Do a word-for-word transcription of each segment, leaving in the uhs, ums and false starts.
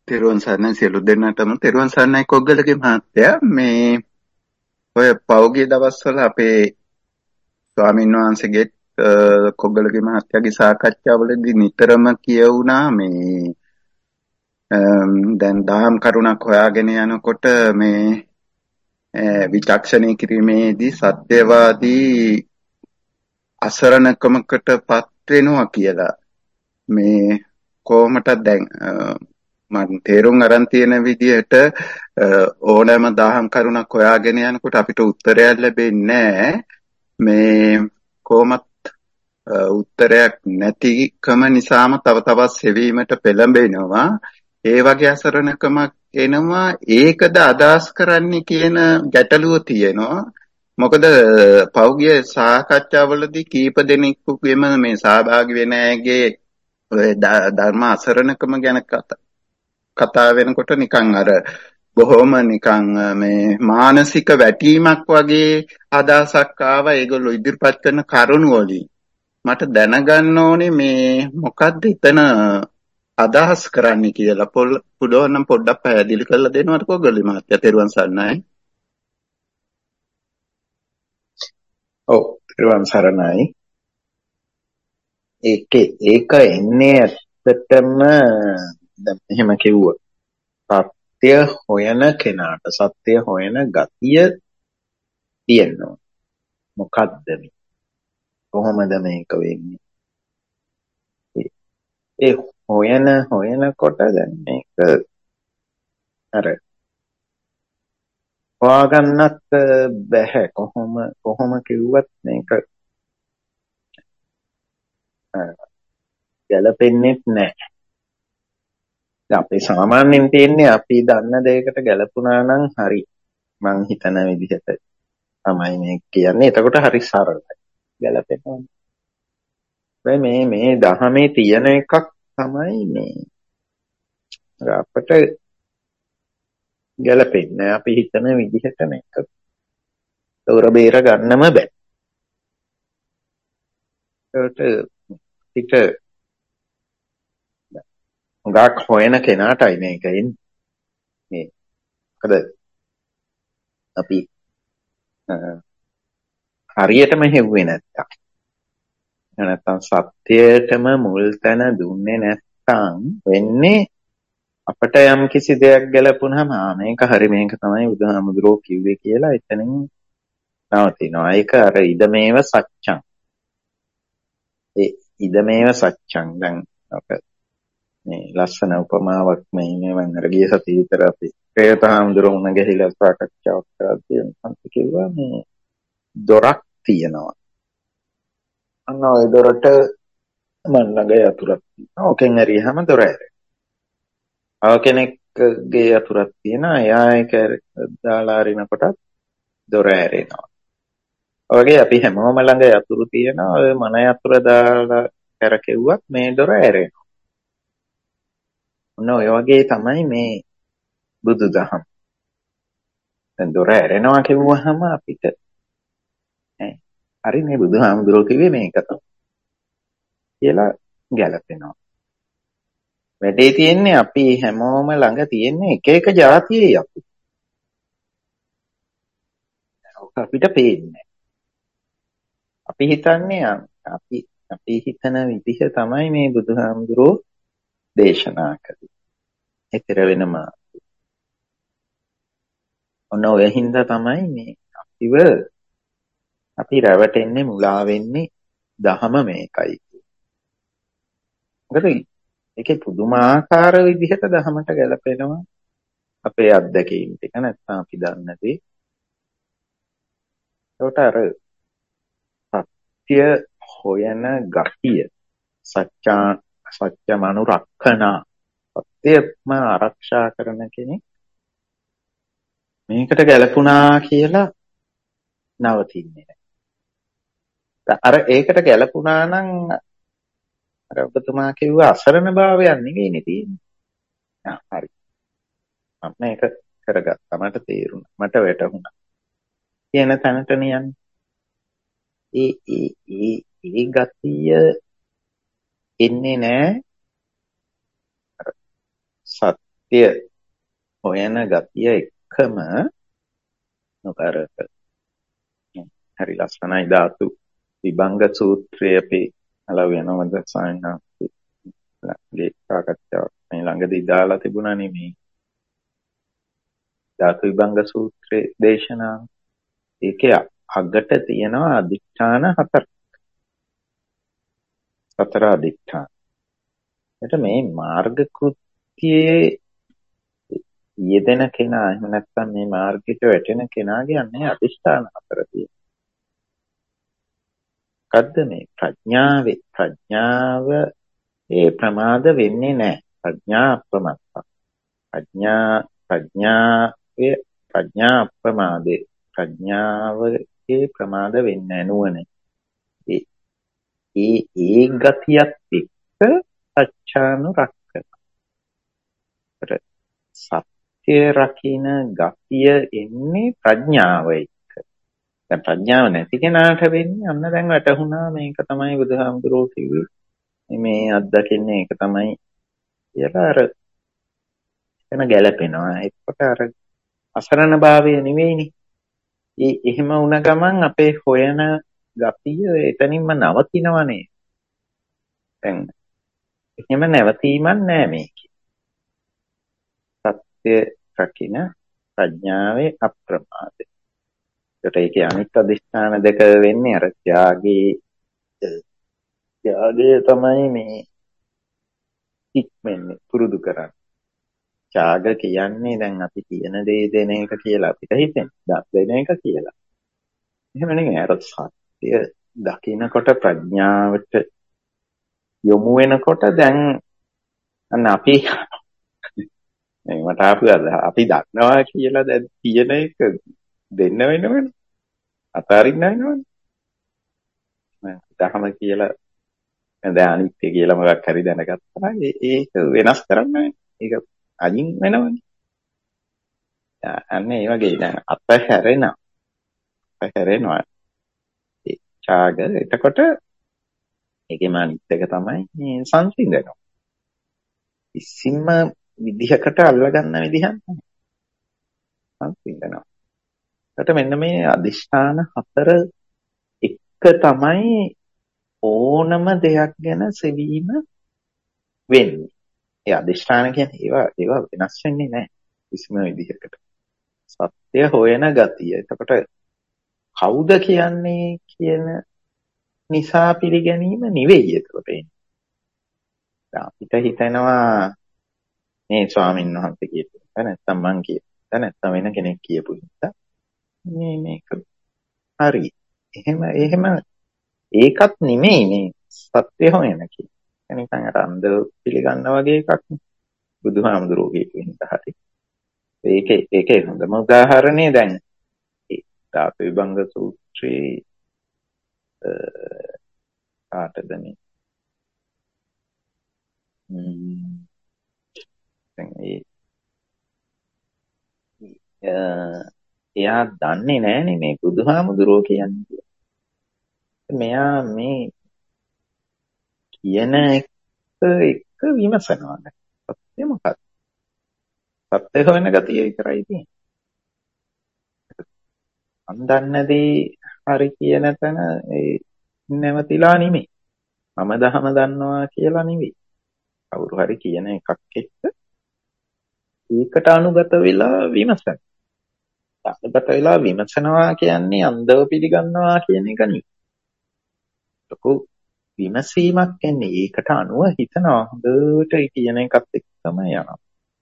තෙරුවන් සරණයි සියලු දෙනාටම. තෙරුවන් සරණයි කොග්ගලගේ මහත්තයා. මේ ඔය පෞගිය දවස්වල අපේ ස්වාමීන් වහන්සේගේ කොග්ගලගේ මහත්තයාගේ සාකච්ඡාවලදී නිතරම කියවුණා මේ අම්, දැන් දහම් කරුණක් හොයාගෙන යනකොට මේ අ, විචක්ෂණය කිරීමේදී සත්‍යවාදී අසරණකමකට පත් වෙනවා කියලා. මේ කොහොමද දැන් මම තේරුම් අරන් තියෙන විදිහට ඕනෑම දහම් කරුණක් හොයාගෙන යනකොට අපිට උත්තරයක් ලැබෙන්නේ නැහැ. මේ කොහොමත් උත්තරයක් නැතිකම නිසාම තව තවත් සෙවීමට පෙළඹෙනවා. ඒ වගේ අසරණකමක් එනවා. ඒකද අදහස් කරන්නේ කියන ගැටලුව තියෙනවා. මොකද පෞගිය සාකච්ඡාවලදී කීප දෙනෙකුගේම මේ සහභාගී වෙන අයගේ ඔය ධර්ම අසරණකම ගැන කතා කතා වෙනකොට නිකන් අර බොහොම නිකන් මේ මානසික වැටීමක් වගේ අදහසක් ආවා ඒගොල්ලෝ ඉදිරිපත් කරන කරුණු වලින්. මට දැනගන්න ඕනේ මේ මොකද්ද එතන අදහස් කරන්නේ කියලා. පුළුවන් නම් පොඩ්ඩක් පැහැදිලි කරලා දෙන්නවට කොග්ගලි මහත්තයා. තෙරුවන් සරණයි. ඔව් ත්‍රිවන් සරණයි. ඒකේ ඒක එන්නේ ඇත්තටම දැන් එහෙම කිව්වොත් සත්‍ය හොයන කෙනාට සත්‍ය හොයන ගතිය තියෙනවා. මොකද්ද මේ? කොහොමද මේක වෙන්නේ? ඒ හොයන හොයනකොට දැන් මේක අර හොයාගන්නත් බැහැ. කොහොම කොහොම කිව්වත් මේක ගැලපෙන්නේ නැහැ. අපි සාමාන්‍යයෙන් තියෙන්නේ අපි දන්න දෙයකට ගැලපුණා නම් හරි. මං හිතන විදිහට තමයි මේ කියන්නේ. එතකොට හරි සරලයි. ගැලපෙනවා. මේ මේ දහමේ තියෙන එකක් තමයි මේ අපිට ගැලපෙන්නේ. අපි හිතන විදිහට මේක තොර බේර ගන්නම බෑ. ඒකට පිට ගාක් හොයන කෙනාටයි මේක එන්නේ. මේ මොකද අපි හරියටම හෙව්වේ නැත්තම් නැත්තම් සත්‍යයටම මුල් තැන දුන්නේ නැත්තම් වෙන්නේ අපිට යම් කිසි දෙයක් ගැලපුණාම මේක හරි මේක තමයි බුදුහාමුදුරුවෝ කිව්වේ කියලා එතනින් නවතිනවා. ඒක අර ඉදමේව සත්‍යං. ඒ ඉදමේව සත්‍යං දැන් අප මේ ලස්සන උපමාවක් මේ මම අර ගිය සතියේ විතර අපි ප්‍රේතහාමුදුරුවෝ ගිහිලා සාකච්ඡාවක් කරද්දී මම කිව්වා මේ දොරක් තියෙනවා. අන්න ওই දොරට මන් ළඟ යතුරක් තියෙනවා. ඕකෙන් ඇරියාම දොර ඇරෙනවා. ආව කෙනෙක්ගේ යතුරක් තියෙනවා. එයා ඒක දාලා අරිනකොට දොර ඇරෙනවා. ඔයගේ අපි හැමෝම ළඟ යතුරු තියෙනවා. ඔය මන යතුර දාලා කරකෙව්වත් මේ දොර ඇරෙනවා. ඔන්න ඔය වගේ තමයි මේ බුදුදහම. දැන් දොර ඇරෙනවා කිව්වහම අපිට හරි මේ බුදුහාමුදුරුවෝ කිව්වේ මේක තමයි කියලා ගැලපෙනවා. වැඩේ තියෙන්නේ අපි හැමෝම ළඟ තියෙන්නේ එක එක જાතියේ අපි. ඒක අපිට පේන්නේ. අපි හිතන්නේ අපි අපි හිතන විදිහ තමයි මේ බුදුහාමුදුරුවෝ දේශනා කළේ. ඒතර වෙනම ඔන්න ඔය හින්දා තමයි මේ අපිව අපි රැවටෙන්නේ මුලා වෙන්නේ දහම මේකයි. මොකද ඒකේ පුදුමාකාර විදිහට දහමට ගැලපෙනවා අපේ අත්දැකීම් ටික නැත්නම් අපි දන්න දේ. ඒකට අර සත්‍ය හොයන ගතිය සත්‍යා සත්‍යමනුරක්ඛන සත්‍යම ආරක්ෂා කරන කෙනෙක් මේකට ගැලපුණා කියලා නවතින්නේ නැහැ. අර ඒකට ගැලපුණා නම් අර ඔබතුමා කිව්ව අසරණ භාවයක් නෙවෙයිනේ තියෙන්නේ. ආ හරි. මම මේක කරගත්තා. මට තේරුණා. මට වැටහුණා. කියන තැනට යන්නේ. ඒ ඒ ඒ ඒ ගතිය එන්නේ නැහැ. සත්‍ය සත්‍ය හොයන ගතිය එකම නොකර හරි ලස්සනයි ධාතු විභංග සූත්‍රය අපි අලවෙනවද සායනාගේ සාකච්ඡාවක් මේ ළඟදී දාලා තිබුණානේ මේ ධාතු විභංග සූත්‍රයේ දේශනාව. ඒකේ අගට තියෙනවා අදිඨාන හතර. සතර අදිඨාන. එතකොට මේ මාර්ග කෘත්‍යයේ යෙදෙන කෙනා එහෙම නැත්නම් මේ මාර්ගයට වැටෙන කෙනාගේ අන්නේ අදිෂ්ඨාන හතර තියෙනවා. මොකද්ද මේ ප්‍රඥාවේ ප්‍රඥාව ඒ ප්‍රමාද වෙන්නේ නැහැ. ප්‍රඥා අප්‍රමත්ත. ප්‍රඥා ප්‍රඥාවේ ප්‍රඥා අප්‍රමාදේ ප්‍රඥාවේ ප්‍රමාද වෙන්නේ නුවණ. ඒ ඒ ඒ ගතියත් එක්ක සත්‍යානුරක්කන. සත්‍ය රකින්න ගතිය එන්නේ ප්‍රඥාව එක්ක. දැන් ප්‍රඥාව නැති කෙනාට වෙන්නේ අන්න දැන් වැටහුණා මේක තමයි බුදුහාමුදුරුවෝ කිව්වේ. මේ අත්දකින්නේ ඒක තමයි කියලා අර එතන ගැලපෙනවා. ඒකට අර අසරණ භාවය නෙවෙයිනේ. ඒ එහෙම වුණ ගමන් අපේ හොයන ගතිය එතනින්ම නවතිනවනේ. දැන් එහෙම නැවතීමක් නෑ මේකේ. සත්‍ය රකින්න ප්‍රඥාවේ අප්‍රමාදේ. ඒකට ඒකේ අනිත් අධිෂ්ඨාන දෙක වෙන්නේ අර ත්‍යාගයේ ත්‍යාගය තමයි මේ ඉක්මන්නේ පුරුදු කරන්නේ. ත්‍යාග කියන්නේ දැන් අපි කියන දේ දෙන එක කියලා අපිට හිතෙනවා. දෙන එක කියලා. එහෙම නෙමෙයි. අර සත්‍ය දකින්නකොට ප්‍රඥාවට යොමු වෙනකොට දැන් අන්න අපි මේ මට ආපු අපි දන්නවා කියලා දැන් තියෙන එක දෙන්න වෙනවනේ. අතාරින්න වෙනවනේ. මම දහම කියලා දැන් අනිත්‍ය කියලා මොකක් හරි දැනගත්තා. ඒක වෙනස් කරන්නේ ඒක අයින් වෙනවනේ. අන්න ඒ වගේ දැන් අපහැරෙන අපහැරෙනවා. ඒ ඡාග එතකොට ඒකේම අනිත් එක තමයි මේ සංසිඳනවා. කිසිම විදිහකට අල්ලගන්න විදිහක් නැහැ. සංසිඳනවා. ඒකට මෙන්න මේ අදිෂ්ඨාන හතර එක තමයි ඕනම දෙයක් ගැන සෙවීම වෙන්නේ. ඒ අදිෂ්ඨාන කියන්නේ ඒවා ඒවා වෙනස් වෙන්නේ නැහැ කිසිම විදිහකට. සත්‍ය හොයන ගතිය. එතකොට කවුද කියන්නේ කියන නිසා පිළිගැනීම නෙවෙයි එතකොට එන්නේ. අපිට හිතෙනවා මේ ස්වාමීන් වහන්සේ කියපු එක නැත්නම් මං කියපු එක නැත්නම් වෙන කෙනෙක් කියපු එක මේ මේක හරි. එහෙම එහෙම ඒකත් නෙමෙයි මේ සත්‍ය හොයන කියන්නේ. නිකන් අර අන්ධ පිළිගන්න වගේ එකක් නේ. බුදුහාමුදුරුවෝ කියපු නිසා හරි. ඒකේ ඒකේ හොඳම උදාහරණේ දැන් ඒ ධාතු විභංග සූත්‍රයේ කාටද මේ දැන් ඒ එයා දන්නේ නැහනේ මේ බුදුහාමුදුරුවෝ කියන්නේ. මෙයා මේ කියන එක එක විමසනවා. සත්‍ය මොකක්ද? සත්‍ය හොයන ගතිය විතරයි තියෙන්නේ. මන් දන්නදී හරි කියන තැන ඒ නැවතිලා නෙමෙයි. මම දහම දන්නවා කියලා නෙවෙයි. කවුරු හරි කියන එකක් එක්ක ඒකට අනුගත වෙලා විමසන. අනුගත වෙලා විමසනවා කියන්නේ අන්ධව පිළිගන්නවා කියන එක නෙවෙයි. ලොකු විමසීමක් එන්නේ ඒකට අනුව හිතනවා හොඳට කියන එකත් එක්ක තමයි යනවා.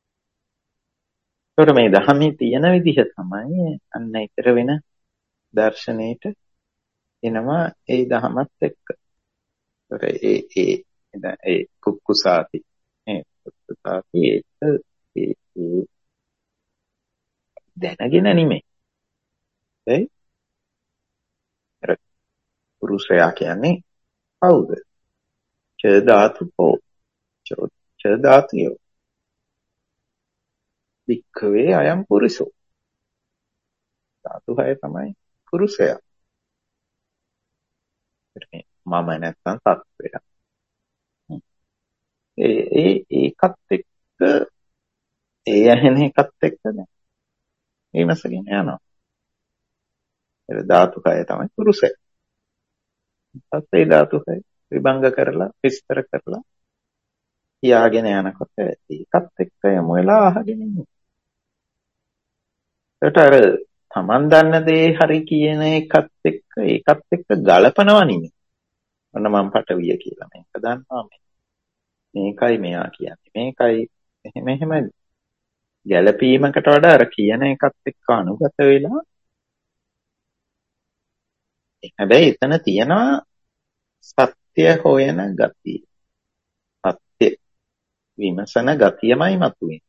ඒකට මේ ධර්මයේ තියෙන විදිහ තමයි අන්න ඊතර වෙන දර්ශනයේට එනවා ඒ ධර්මත් එක්ක. ඒකට ඒ ඒ ඒ කුක්කුසාති ඒ කුක්කුසාති ඒ ඒ දැනගෙන නෙමෙයි. ඒ පුරුෂයා කියන්නේ කවුද? ච ධාතුකෝ ච ධාතියෝ වික්ඛවේ අයම් පුරුෂෝ. ධාතු හය තමයි පුරුෂයා. මම නැත්තම් සත්වයා. ඒ ඒ ඒකත් එක්ක ඒ ඇහෙන එකත් එක්ක දැන් විමසගෙන යනවා. ඒ ධාතු කය තමයි පුරුෂය. පස්සේ ධාතු කය විභංග කරලා විස්තර කරලා කියාගෙන යනකොට ඒකත් එක්ක යමු වෙලා අහගෙන ඉන්නේ. ඒකට අර Taman දන්න දේ හරි කියන එකත් එක්ක ඒකත් එක්ක ගලපනවා නෙමෙයි. ඔන්න මම පටවිය කියලා මේක දන්නවා මේ. මේකයි මෙයා කියන්නේ. මේකයි එහෙම එහෙම ගැළපීමකට වඩා අර කියන එකත් එක්ක අනුගත වෙලා හැබැයි එතන තියෙනවා සත්‍ය හොයන ගතිය. සත්‍ය විමසන ගතියමයි මතුවෙන්නේ.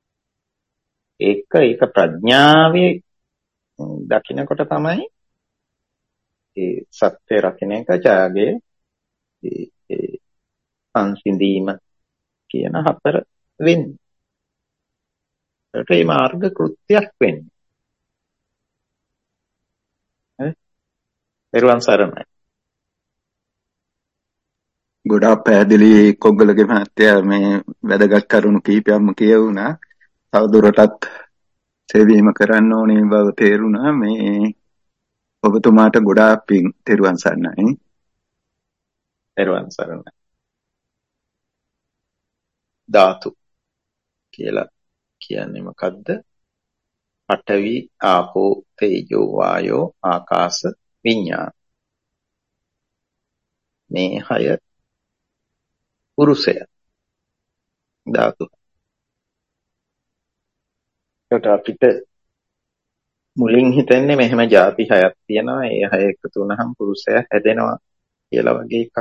ඒක ඒක ප්‍රඥාවේ දකින්නකොට තමයි ඒ සත්‍ය රකින්න එක ඡාගේ ඒ සංසිඳීම කියන හතර වෙන්නේ. ඒකට මේ මාර්ග කෘත්‍යයක් වෙන්නේ. හරි? පෙරවන් සරණයි. ගොඩාක් පැහැදිලි කොග්ගලගේ මහත්තයා මේ වැදගත් කරුණු කීපයක්ම කියවුණා. තවදුරටත් සේවීම කරන්න ඕනේ බව තේරුණා. මේ ඔබතුමාට ගොඩාක් පිං. තෙරුවන් සරණයි. පෙරවන් සරණයි. ධාතු කියලා කියන්නේ මොකද්ද? පඨවි, ආපෝ, තේජෝ, වායෝ, ආකාශ, විඤ්ඤාණ. මේ හය පුරුෂය. ධාතු. ඒකට අපිට මුලින් හිතන්නේ මෙහෙම ಜಾති හයක් තියෙනවා. ඒ හය එකතු වුණාම පුරුෂය හැදෙනවා කියලා වගේ එකක්.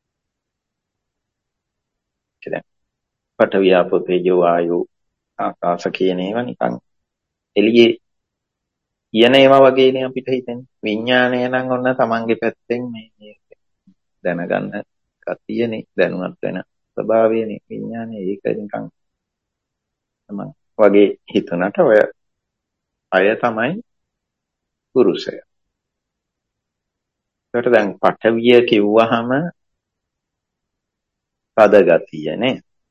කියලා. පඨවි, ආපෝ, තේජෝ, වායෝ, ආකාශ කියන ඒවා නිකන් එළියේ කියන ඒවා වගේනේ අපිට හිතෙන්නේ. විඥාණය නම් ඔන්න තමන්ගේ පැත්තෙන් මේ දැනගන්න කතියනේ දැනුවත් වෙන ස්වභාවයනේ විඥානය. ඒක නිකන් තමන් වගේ හිතනට ඔය අය තමයි පුරුෂය. ඒකට දැන් පඨවිය කිව්වහම පද ගතියනේ.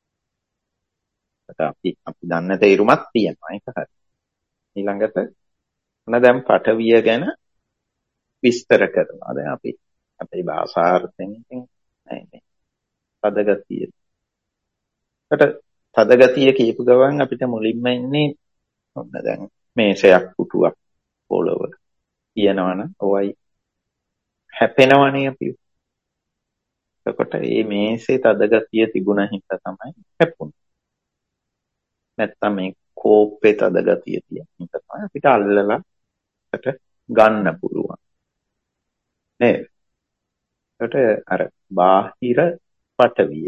අපි අපි දන්න තේරුමක් තියෙනවා. ඒක හරි. ඊළඟට මොන දැන් පඨවිය ගැන විස්තර කරනවා. දැන් අපි අපේ භාෂාර්ථයෙන් නේ පදගතිය. ඒකට පදගතිය කියපු ගමන් අපිට මුලින්ම ඉන්නේ ඔන්න දැන් මේසයක් පුටුවක් පොළව කියනවනම් ඔයයි හැපෙනවනේ අපි. එතකොට මේ මේසේ තදගතිය තිබුණ හින්දා තමයි හැපුණේ. නැත්තම් මේ කෝප්පේ තදගතිය තියෙන හින්දා තමයි අපිට අල්ලලා අපිට ගන්න පුළුවන්. නේද? ඒකට අර බාහිර පටවිය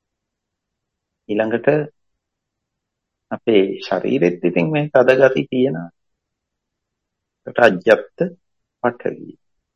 ඊළඟට අපේ ශරීරෙත් ඉතින් මේ තදගති තියෙනවා. ඒකට අජ්ජත් පටවිය.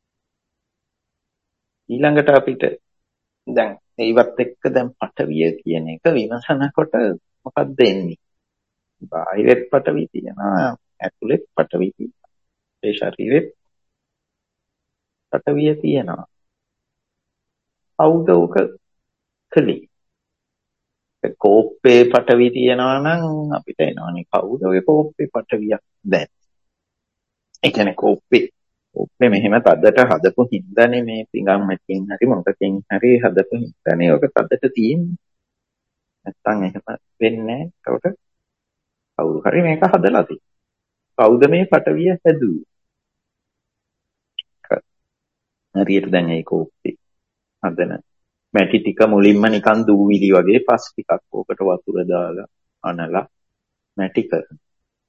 ඊළඟට අපිට දැන් ඒවත් එක්ක දැන් පටවිය කියන එක විමසනකොට මොකක්ද එන්නේ? බාහිරෙත් පටවිය තියෙනවා, ඇතුළෙත් පටවිය තියෙනවා. ඒ ශරීරෙත් පටවිය තියෙනවා. කවුද උක කලේ? කෝප්පේ පටවි තියෙනවා නම් අපිට එනවනේ කවුද ඔය කෝප්පේ පටවියක් දැන්. ඒ කියන්නේ කෝප්පේ කෝප්පේ මෙහෙම තදට හදපු හින්දානේ මේ පිඟම් මැටින් හරි මොකකින් හරි හදපු හින්දානේ ඔක තදට තියෙන්නේ. නැත්තම් එහෙම වෙන්නේ නැහැ. ඒකට කවුරු හරි මේක හදලා තියෙනවා. කවුද මේ පටවිය හැදුවේ? හරියට දැන් ඒ කෝප්පේ හදන මැටි ටික මුලින්ම නිකන් දූවිලි වගේ පස් ටිකක් ඕකට වතුර දාලා අනලා මැටි කරන.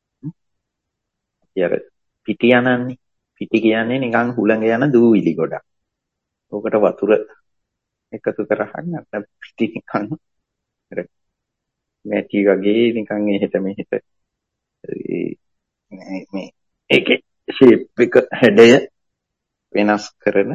ඊයර පිටි යනන්නේ. පිටි කියන්නේ නිකන් හුළඟ යන දූවිලි ගොඩක්. ඕකට වතුර එකතු කරහන් නැත්නම් පිටි නිකන් මැටි වගේ නිකන් එහෙට මෙහෙට මේ ඒකේ ෂේප් එක හැඩය වෙනස් කරන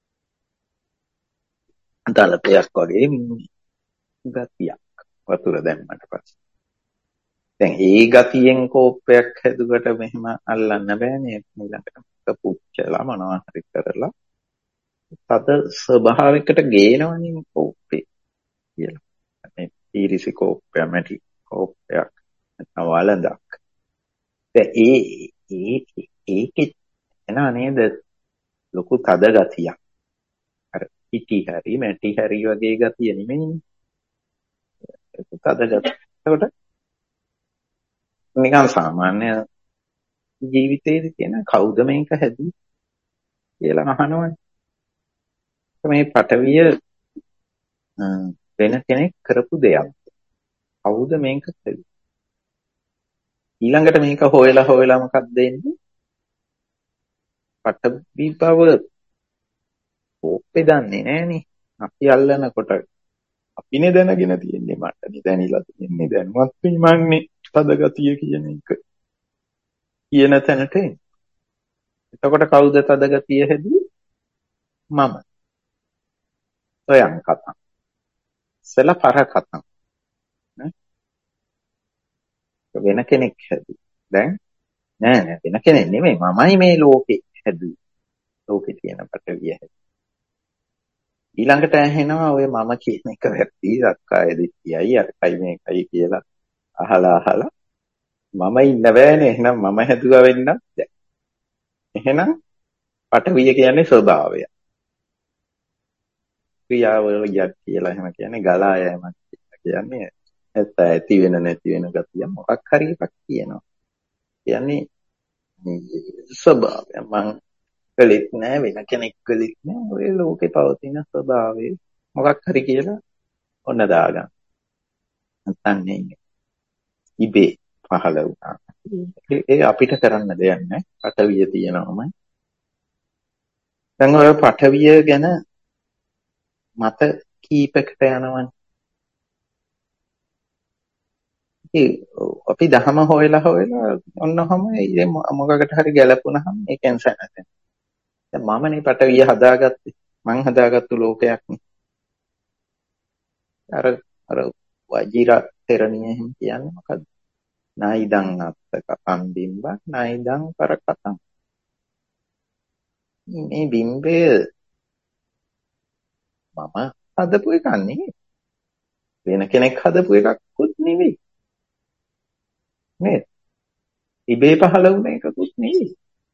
දලපයක් වගේ ගතියක් වතුර දැම්මට පස්සේ. දැන් ඒ ගතියෙන් කෝප්පයක් හැදුවට මෙහෙම අල්ලන්න බෑනේ. ඊළඟට පුච්චලා මොනවා හරි කරලා තද ස්වභාවයකට ගේනවනේ කෝප්පේ කියලා. මේ ඊරිසි කෝප්පය මැටි කෝප්පයක් වළඳක්. ඒ ඒ ඒකේ එනවා නේද ලොකු තද ගතියක්. අර පිටි හරි මැටි හරි වගේ ගතිය නෙමෙයි. ඒක තද ගතිය. ඒකට නිකන් සාමාන්‍ය ජීවිතේදී තියෙන කවුද මේක හැදුවේ කියලා අහනවනේ. මේ පටවිය වෙන කෙනෙක් කරපු දෙයක්. කවුද මේක කළේ? ඊළඟට මේක හොයලා හොයලා මොකක්ද දෙන්නේ? පටවි බව ඕපේ දන්නේ නෑනේ. අපි අල්ලනකොට අපිනේ දැනගෙන තියෙන්නේ මටනේ දැනিলা තියෙන්නේ දැනුවත් වීමන්නේ තදගතිය කියන එක. කියන තැනට එන්නේ. එතකොට කවුද තදගතිය හැදුවේ? මම. සොයන් කතා. සල පර කතා. වෙන කෙනෙක් හැදුවේ. දැන් නෑ නෑ වෙන කෙනෙක් නෙමෙයි මමයි මේ ලෝකේ හැදුවේ. ලෝකේ තියෙන පටවිය හැදුවේ. ඊළඟට ඇහෙනවා ඔය මම කියන එක වැරදි අක්කාය දික්කයි අක්කයි මේකයි කියලා අහලා අහලා මම ඉන්න බෑනේ එහෙනම් මම හැදුවා වෙන්නත් දැන්. එහෙනම් පටවිය කියන්නේ ස්වභාවය. ක්‍රියාවලියක් කියලා එහෙම කියන්නේ ගලා යෑමක් කියන්නේ ඇත්ත ඇති වෙන නැති වෙන ගතිය මොකක් හරි එකක් කියනවා. කියන්නේ ස්වභාවය මං කළෙත් නෑ වෙන කෙනෙක් කළෙත් නෑ ඔය ලෝකේ පවතින ස්වභාවය මොකක් හරි කියලා ඔන්න දාගන්න. නැත්නම් නේ ඉබේ පහළ වුණා. ඒ අපිට කරන්න දෙයක් නෑ. පටවිය තියෙනවම. දැන් ඔය පටවිය ගැන මත කීපකට යනවනේ. අපි දහම හොයලා හොයලා ඔන්නවම මොකකට හරි ගැලපුණාම ඒකෙන් සැනසෙන. දැන් මමනේ පටවිය හදාගත්තේ. මං හදාගත්තු ලෝකයක් නේ. අර අර වජිර තෙරණිය එහෙම කියන්නේ මොකද්ද? නයිදං අත්ත කතං බිම්බක් නයිදං පර කතං. මේ බිම්බය මම හදපු එකක් නෙවෙයි. වෙන කෙනෙක් හදපු එකක්වත් නෙවෙයි. නේද? ඉබේ පහළ වුණ එකකුත් නෙවෙයි.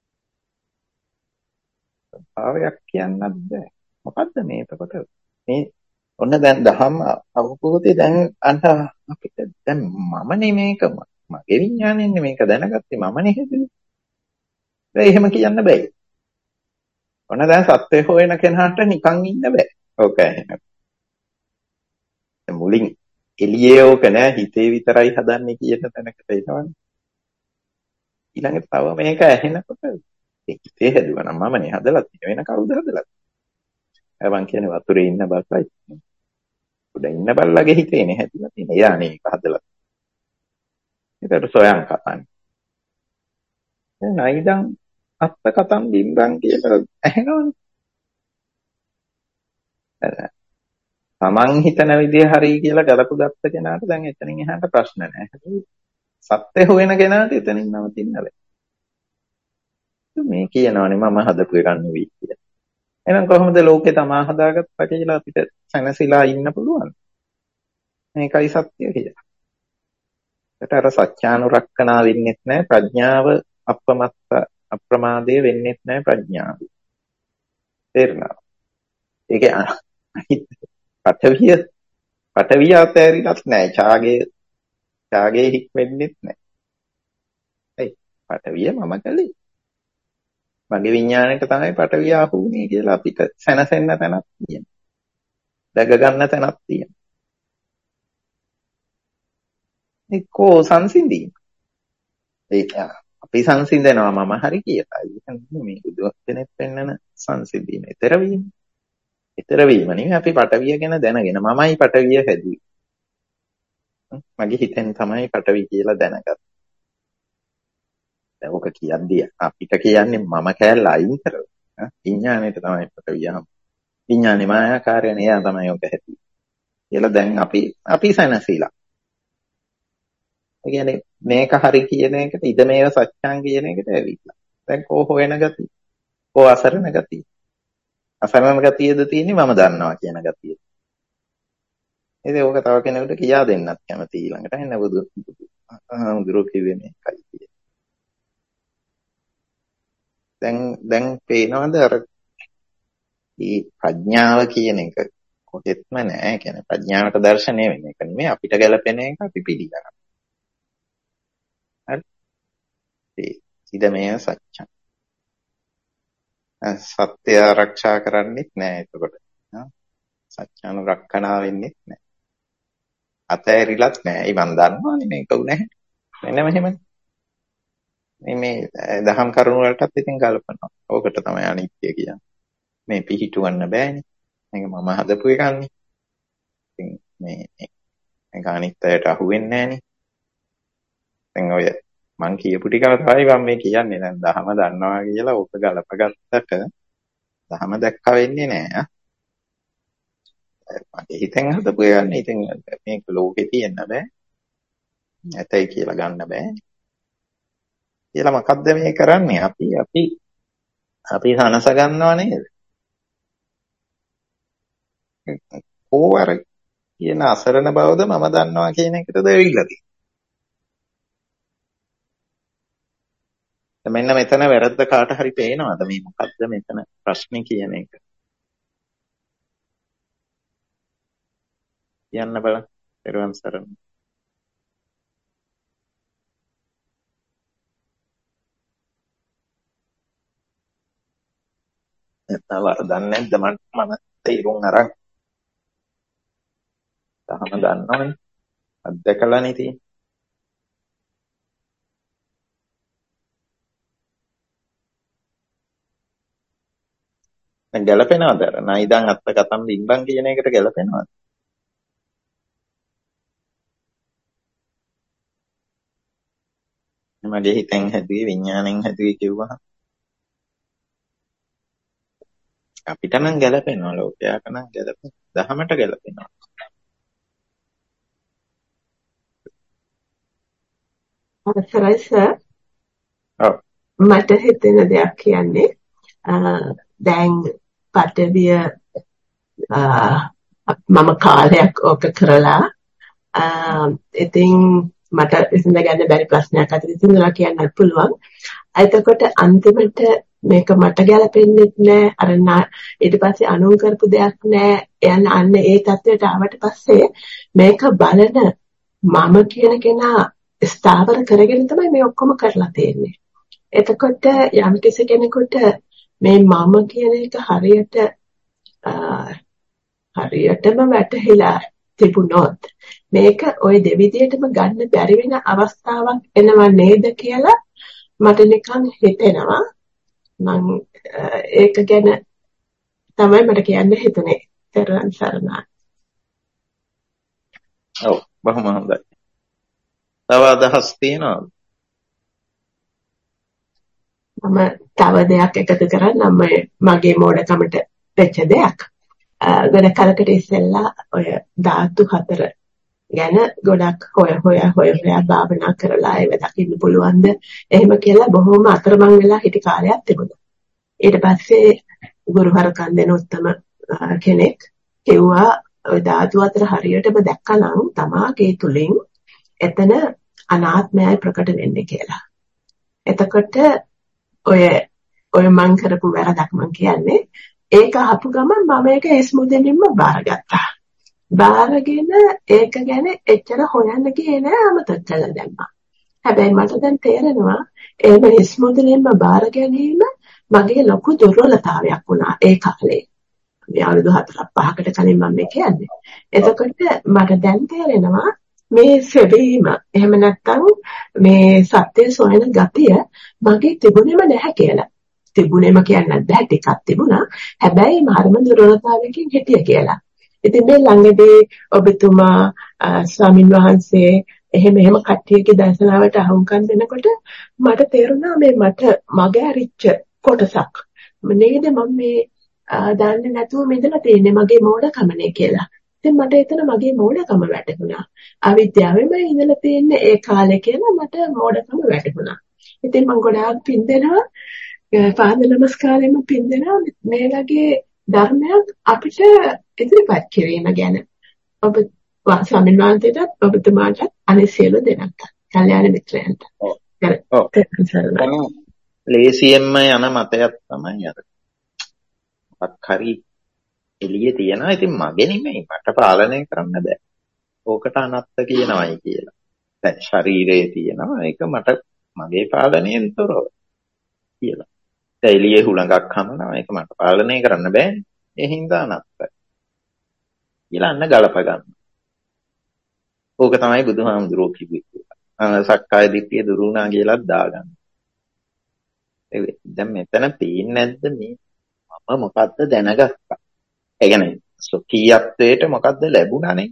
භාවයක් කියන්නත් බෑ. මොකද්ද මේ එතකොට? මේ ඔන්න දැන් දහම් අවබෝධය දැන් අන්ට අපිට දැන් මමනේ මේක මගේ විඥාණයෙන් මේක දැනගත්තේ මමනේ හැදුවේ. ඒ එහෙම කියන්න බෑ. ඔන්න දැන් සත්‍ය හොයන කෙනාට නිකන් ඉන්න බෑ. ඕක එහෙම. මුලින් එළියේ ඕක නෑ හිතේ විතරයි හදන්නේ කියන තැනකට එනවනේ. ඊළඟට තව මේක ඇහෙනකොට හිතේ හැදුවා නම් මමනේ හදලා තියෙන වෙන කවුද හදලා? මම කියන්නේ වතුරේ ඉන්න බල්ලයි. උඩ ඉන්න බල්ලගේ හිතේනේ හැදිලා තියෙන. එයානේ ඒක හදලා. ඒකට සොයන් කතානේ. දැන් නයිදං අත්ත කතම් බිම්බං කියලා ඇහෙනවනේ. තමන් හිතන විදිය හරි කියලා ගලපු ගත්ත කෙනාට දැන් එතනින් එහාට ප්‍රශ්න නැහැ. සත්‍ය හොයන කෙනාට එතනින් නවතින්න බෑ. මේ කියනවනේ මම හදපු එකක් නෙවෙයි කියලා. එහෙනම් කොහොමද ලෝකේ තමා හදාගත්තා කියලා අපිට සැනසීලා ඉන්න පුළුවන්? මේකයි සත්‍ය කියලා. ඒකට අර සත්‍යානුරක්කනා වෙන්නෙත් නැහැ ප්‍රඥාව අප්‍රමත්ත අප්‍රමාදයේ වෙන්නෙත් නැහැ ප්‍රඥාව. තේරුණා? ඒකේ අනිත් පටවිය පටවිය අතෑරිලත් නැහැ. ඡාගේ ඡාගේ හික් වෙන්නෙත් නැහැ. ඒ පටවිය මම කළේ. මගේ විඥාණයට තමයි පටවිය ආපුනේ කියලා අපිට සැනසෙන්න තැනක් තියෙනවා. දැක ගන්න තැනක් තියෙනවා. ඒකෝ සංසිඳීම. ඒක අපි සංසිඳනවා මම හරි කියලා. ඒක මේ බුදුන් කෙනෙක් පෙන්නන සංසිඳීම. ඊතර වීම. ඊතර වීම නෙවෙයි අපි පටවිය ගැන දැනගෙන මමයි පටවිය හැදුවේ. මගේ හිතෙන් තමයි පටවිය කියලා දැනගත්තේ. දැන් ඔක කියද්දී අපිට කියන්නේ මම කැලල අයින් කරලා විඥාණයට තමයි පටවියම. විඥානේ මායාකාරයනේ එයා තමයි ඔක හැදුවේ. කියලා දැන් අපි අපි සැනසීලා. ඒ කියන්නේ මේක හරි කියන එකට ඉද මේව සත්‍යං කියන එකට ඇවිල්ලා. දැන් කෝ හොයන ගතිය. කෝ අසරණ ගතිය. අසරණ ගතියද තියෙන්නේ මම දන්නවා කියන ගතිය. ඉතින් ඕක තව කෙනෙකුට කියා දෙන්නත් කැමති ඊළඟට එන්න බුදු හඳුරු කිව්වේ මේකයි කියන්නේ. දැන් දැන් පේනවද අර මේ ප්‍රඥාව කියන එක කොහෙත්ම නැහැ. කියන්නේ ප්‍රඥාවට දර්ශනය වෙන එක නෙමෙයි, අපිට ගැලපෙන එක අපි පිළිගන්නවා. හරි. ඉදමය සත්‍යං. සත්‍ය ආරක්ෂා කරන්නෙත් නෑ එතකොට. සත්‍යානුරක්ෂණා වෙන්නෙත් නෑ. අතෑරිලත් නෑ. ඒ මන් දන්නවනේ මේක උනේ. මෙන්න මෙහෙමනේ. මේ මේ දහම් කරුණු වලටත් ඉතින් ගලපනවා. ඕකට තමයි අනිත්‍ය කියන්නේ. මේ පිහිටවන්න බෑනේ. මේක මම හදපු එකන්නේ. ඉතින් මේ මේක අනිත්‍යයට අහු වෙන්නේ නෑනේ. දැන් ඔය මං කියපු ටික තමයි මම මේ කියන්නේ. දැන් දහම දන්නවා කියලා ඕක ගලපගත්තට දහම දැක්ක වෙන්නේ නෑ. මගේ හිතෙන් හදපු එකන්නේ. ඉතින් මේක ලෝකේ තියෙන්න බෑ. නැතයි කියලා ගන්න බෑ. කියලා මොකද්ද මේ කරන්නේ? අපි අපි අපි හනස ගන්නව නේද? ඕවර කියන අසරණ බවද මම දන්නවා කියන එකටද වෙවිලා තියෙන්නේ. මෙන්න මෙතන වැරද්ද කාට හරි පේනවද? මේ මොකද්ද මෙතන ප්‍රශ්නේ කියන එක? කියන්න බලන්න. පෙරවන් සරණ. නැත්නම් වරදක් නැද්ද? මම මම තේරුම් අරන්. තහම දන්නවනේ. අත්දකලානේ තියෙන්නේ. දැන් ගැලපෙනවද? නයිදන් අත්ත කතම් බින්බන් කියන එකට ගැලපෙනවද? මගේ හිතෙන් හැදුවේ විඥාණයෙන් හැදුවේ කිව්වහම අපිට නම් ගැලපෙනවා, ලෝකයාට නම් ගැලපෙනවා, දහමට ගැලපෙනවා. අවසරයි සර්. ඔව්. මට හිතෙන දෙයක් කියන්නේ දැන් පටවිය මම කාලයක් ඕක කරලා ඉතින් මට විසඳගන්න බැරි ප්‍රශ්නයක් අතට විසඳලා කියන්නත් පුළුවන්. එතකොට අන්තිමට මේක මට ගැලපෙන්නේ නැහැ. අර ඊට පස්සේ අනුන් කරපු දෙයක් නැහැ. යන අන්න ඒ තත්ත්වයට ආවට පස්සේ මේක බලන මම කියන කෙනා ස්ථාවර කරගෙන තමයි මේ ඔක්කොම කරලා තියෙන්නේ. එතකොට යම් කිසි කෙනෙකුට මේ මම කියන එක හරියට හරියටම වැටහිලා තිබුණොත් මේක ওই දෙවිදියටම ගන්න බැරි වෙන අවස්ථාවක් එනව නේද කියලා මට නිකන් හිතෙනවා. මම ඒක ගැන තමයි මට කියන්න හිතුනේ. තෙරුවන් සරණයි. ඔව් බොහොම හොඳයි. තව අදහස් තියෙනවද? මම තව දෙයක් එකතු කරන්නම්. මගේ මෝඩකමට වෙච්ච දෙයක්. ගොඩක් කලකට ඉස්සෙල්ලා ඔය ධාතු හතර ගැන ගොඩක් හොය හොය හොය හොය භාවනා කරලා ඒව දකින්න පුළුවන්ද එහෙම කියලා බොහොම අතරමං වෙලා හිටි කාලයක් තිබුණා. ඊට පස්සේ ගුරු හරකන් දෙන උත්තම කෙනෙක් කිව්වා ඔය ධාතු හතර හරියටම දැක්කනම් තමාගේ තුලින් එතන අනාත්මයයි ප්‍රකට වෙන්නේ කියලා. එතකොට ඔය ඔය මං කරපු වැරදක් මං කියන්නේ ඒක අහපු ගමන් මම ඒක ඉස්මුදෙනින්ම බාරගත්තා. බාරගෙන ඒක ගැන එච්චර හොයන්න ගියේ නෑ, අමතක කළා දැම්මා. හැබැයි මට දැන් තේරෙනවා එහෙම ඉස්මුදෙනින්ම බාර ගැනීම මගේ ලොකු දුර්වලතාවයක් වුණා ඒ කාලේ. මේ අවුරුදු හතරක් පහකට කලින් මම මේ කියන්නේ. එතකොට මට දැන් තේරෙනවා මේ සෙවීම එහෙම නැත්නම් මේ සත්‍ය සොයන ගතිය මගේ තිබුණේම නැහැ කියලා. තිබුණේම කියන්නත් බෑ, ටිකක් තිබුණා. හැබැයි මහරම දුර්වලතාවයකින් හිටිය කියලා. ඉතින් මේ ළඟදී ඔබතුමා ස්වාමින් වහන්සේ එහෙම එහෙම කට්ටියගේ දර්ශනාවට අහුම්කම් දෙනකොට මට තේරුණා මේ මට මග ඇරිච්ච කොටසක් නේද මම මේ දන්නේ නැතුව මෙතන තියෙන්නේ මගේ මෝඩකමනේ කියලා. ඉතින් මට එතන මගේ මෝඩකම වැටහුණා. අවිද්‍යාවෙම ඉඳලා තියෙන්නේ ඒ කාලේ කියලා මට මෝඩකම වැටහුණා. ඉතින් මම ගොඩාක් පින් දෙනවා, පාද නමස්කාරයෙන්ම පින් දෙනවා මේ වගේ ධර්මයක් අපිට ඉදිරිපත් කිරීම ගැන. ඔබ ස්වාමීන් වහන්සේටත් ඔබතුමාටත් අනිත් සියලු දෙනාට. කල්යාණ මිත්‍රයන්ට. ඔව්. ඔව්. ලේසියෙන්ම යන මතයක් තමයි අර. මොකක් හරි එළියේ තියනවා. ඉතින් මගේ නෙමෙයි. මට පාලනය කරන්න බෑ. ඕකට අනත්ත කියනවායි කියලා. දැන් ශරීරයේ තියෙනවා. ඒක මට මගේ පාලනයෙන් තොරව කියලා. දැන් එළියේ හුලඟක් හමනවා. ඒක මට පාලනය කරන්න බෑනේ. ඒ හින්දා අනත්තයි. කියලා අන්න ගලප ගන්න. ඕක තමයි බුදුහාමුදුරුවෝ කිව්වේ. සක්කාය දිට්ඨිය දුරු වුණා කියලාත් දාගන්න. දැන් මෙතන පේන්නේ නැද්ද මේ මම මොකද්ද දැනගත්තා. ඒ කියන්නේ ස්වකීයත්වයට මොකද්ද ලැබුණානේ.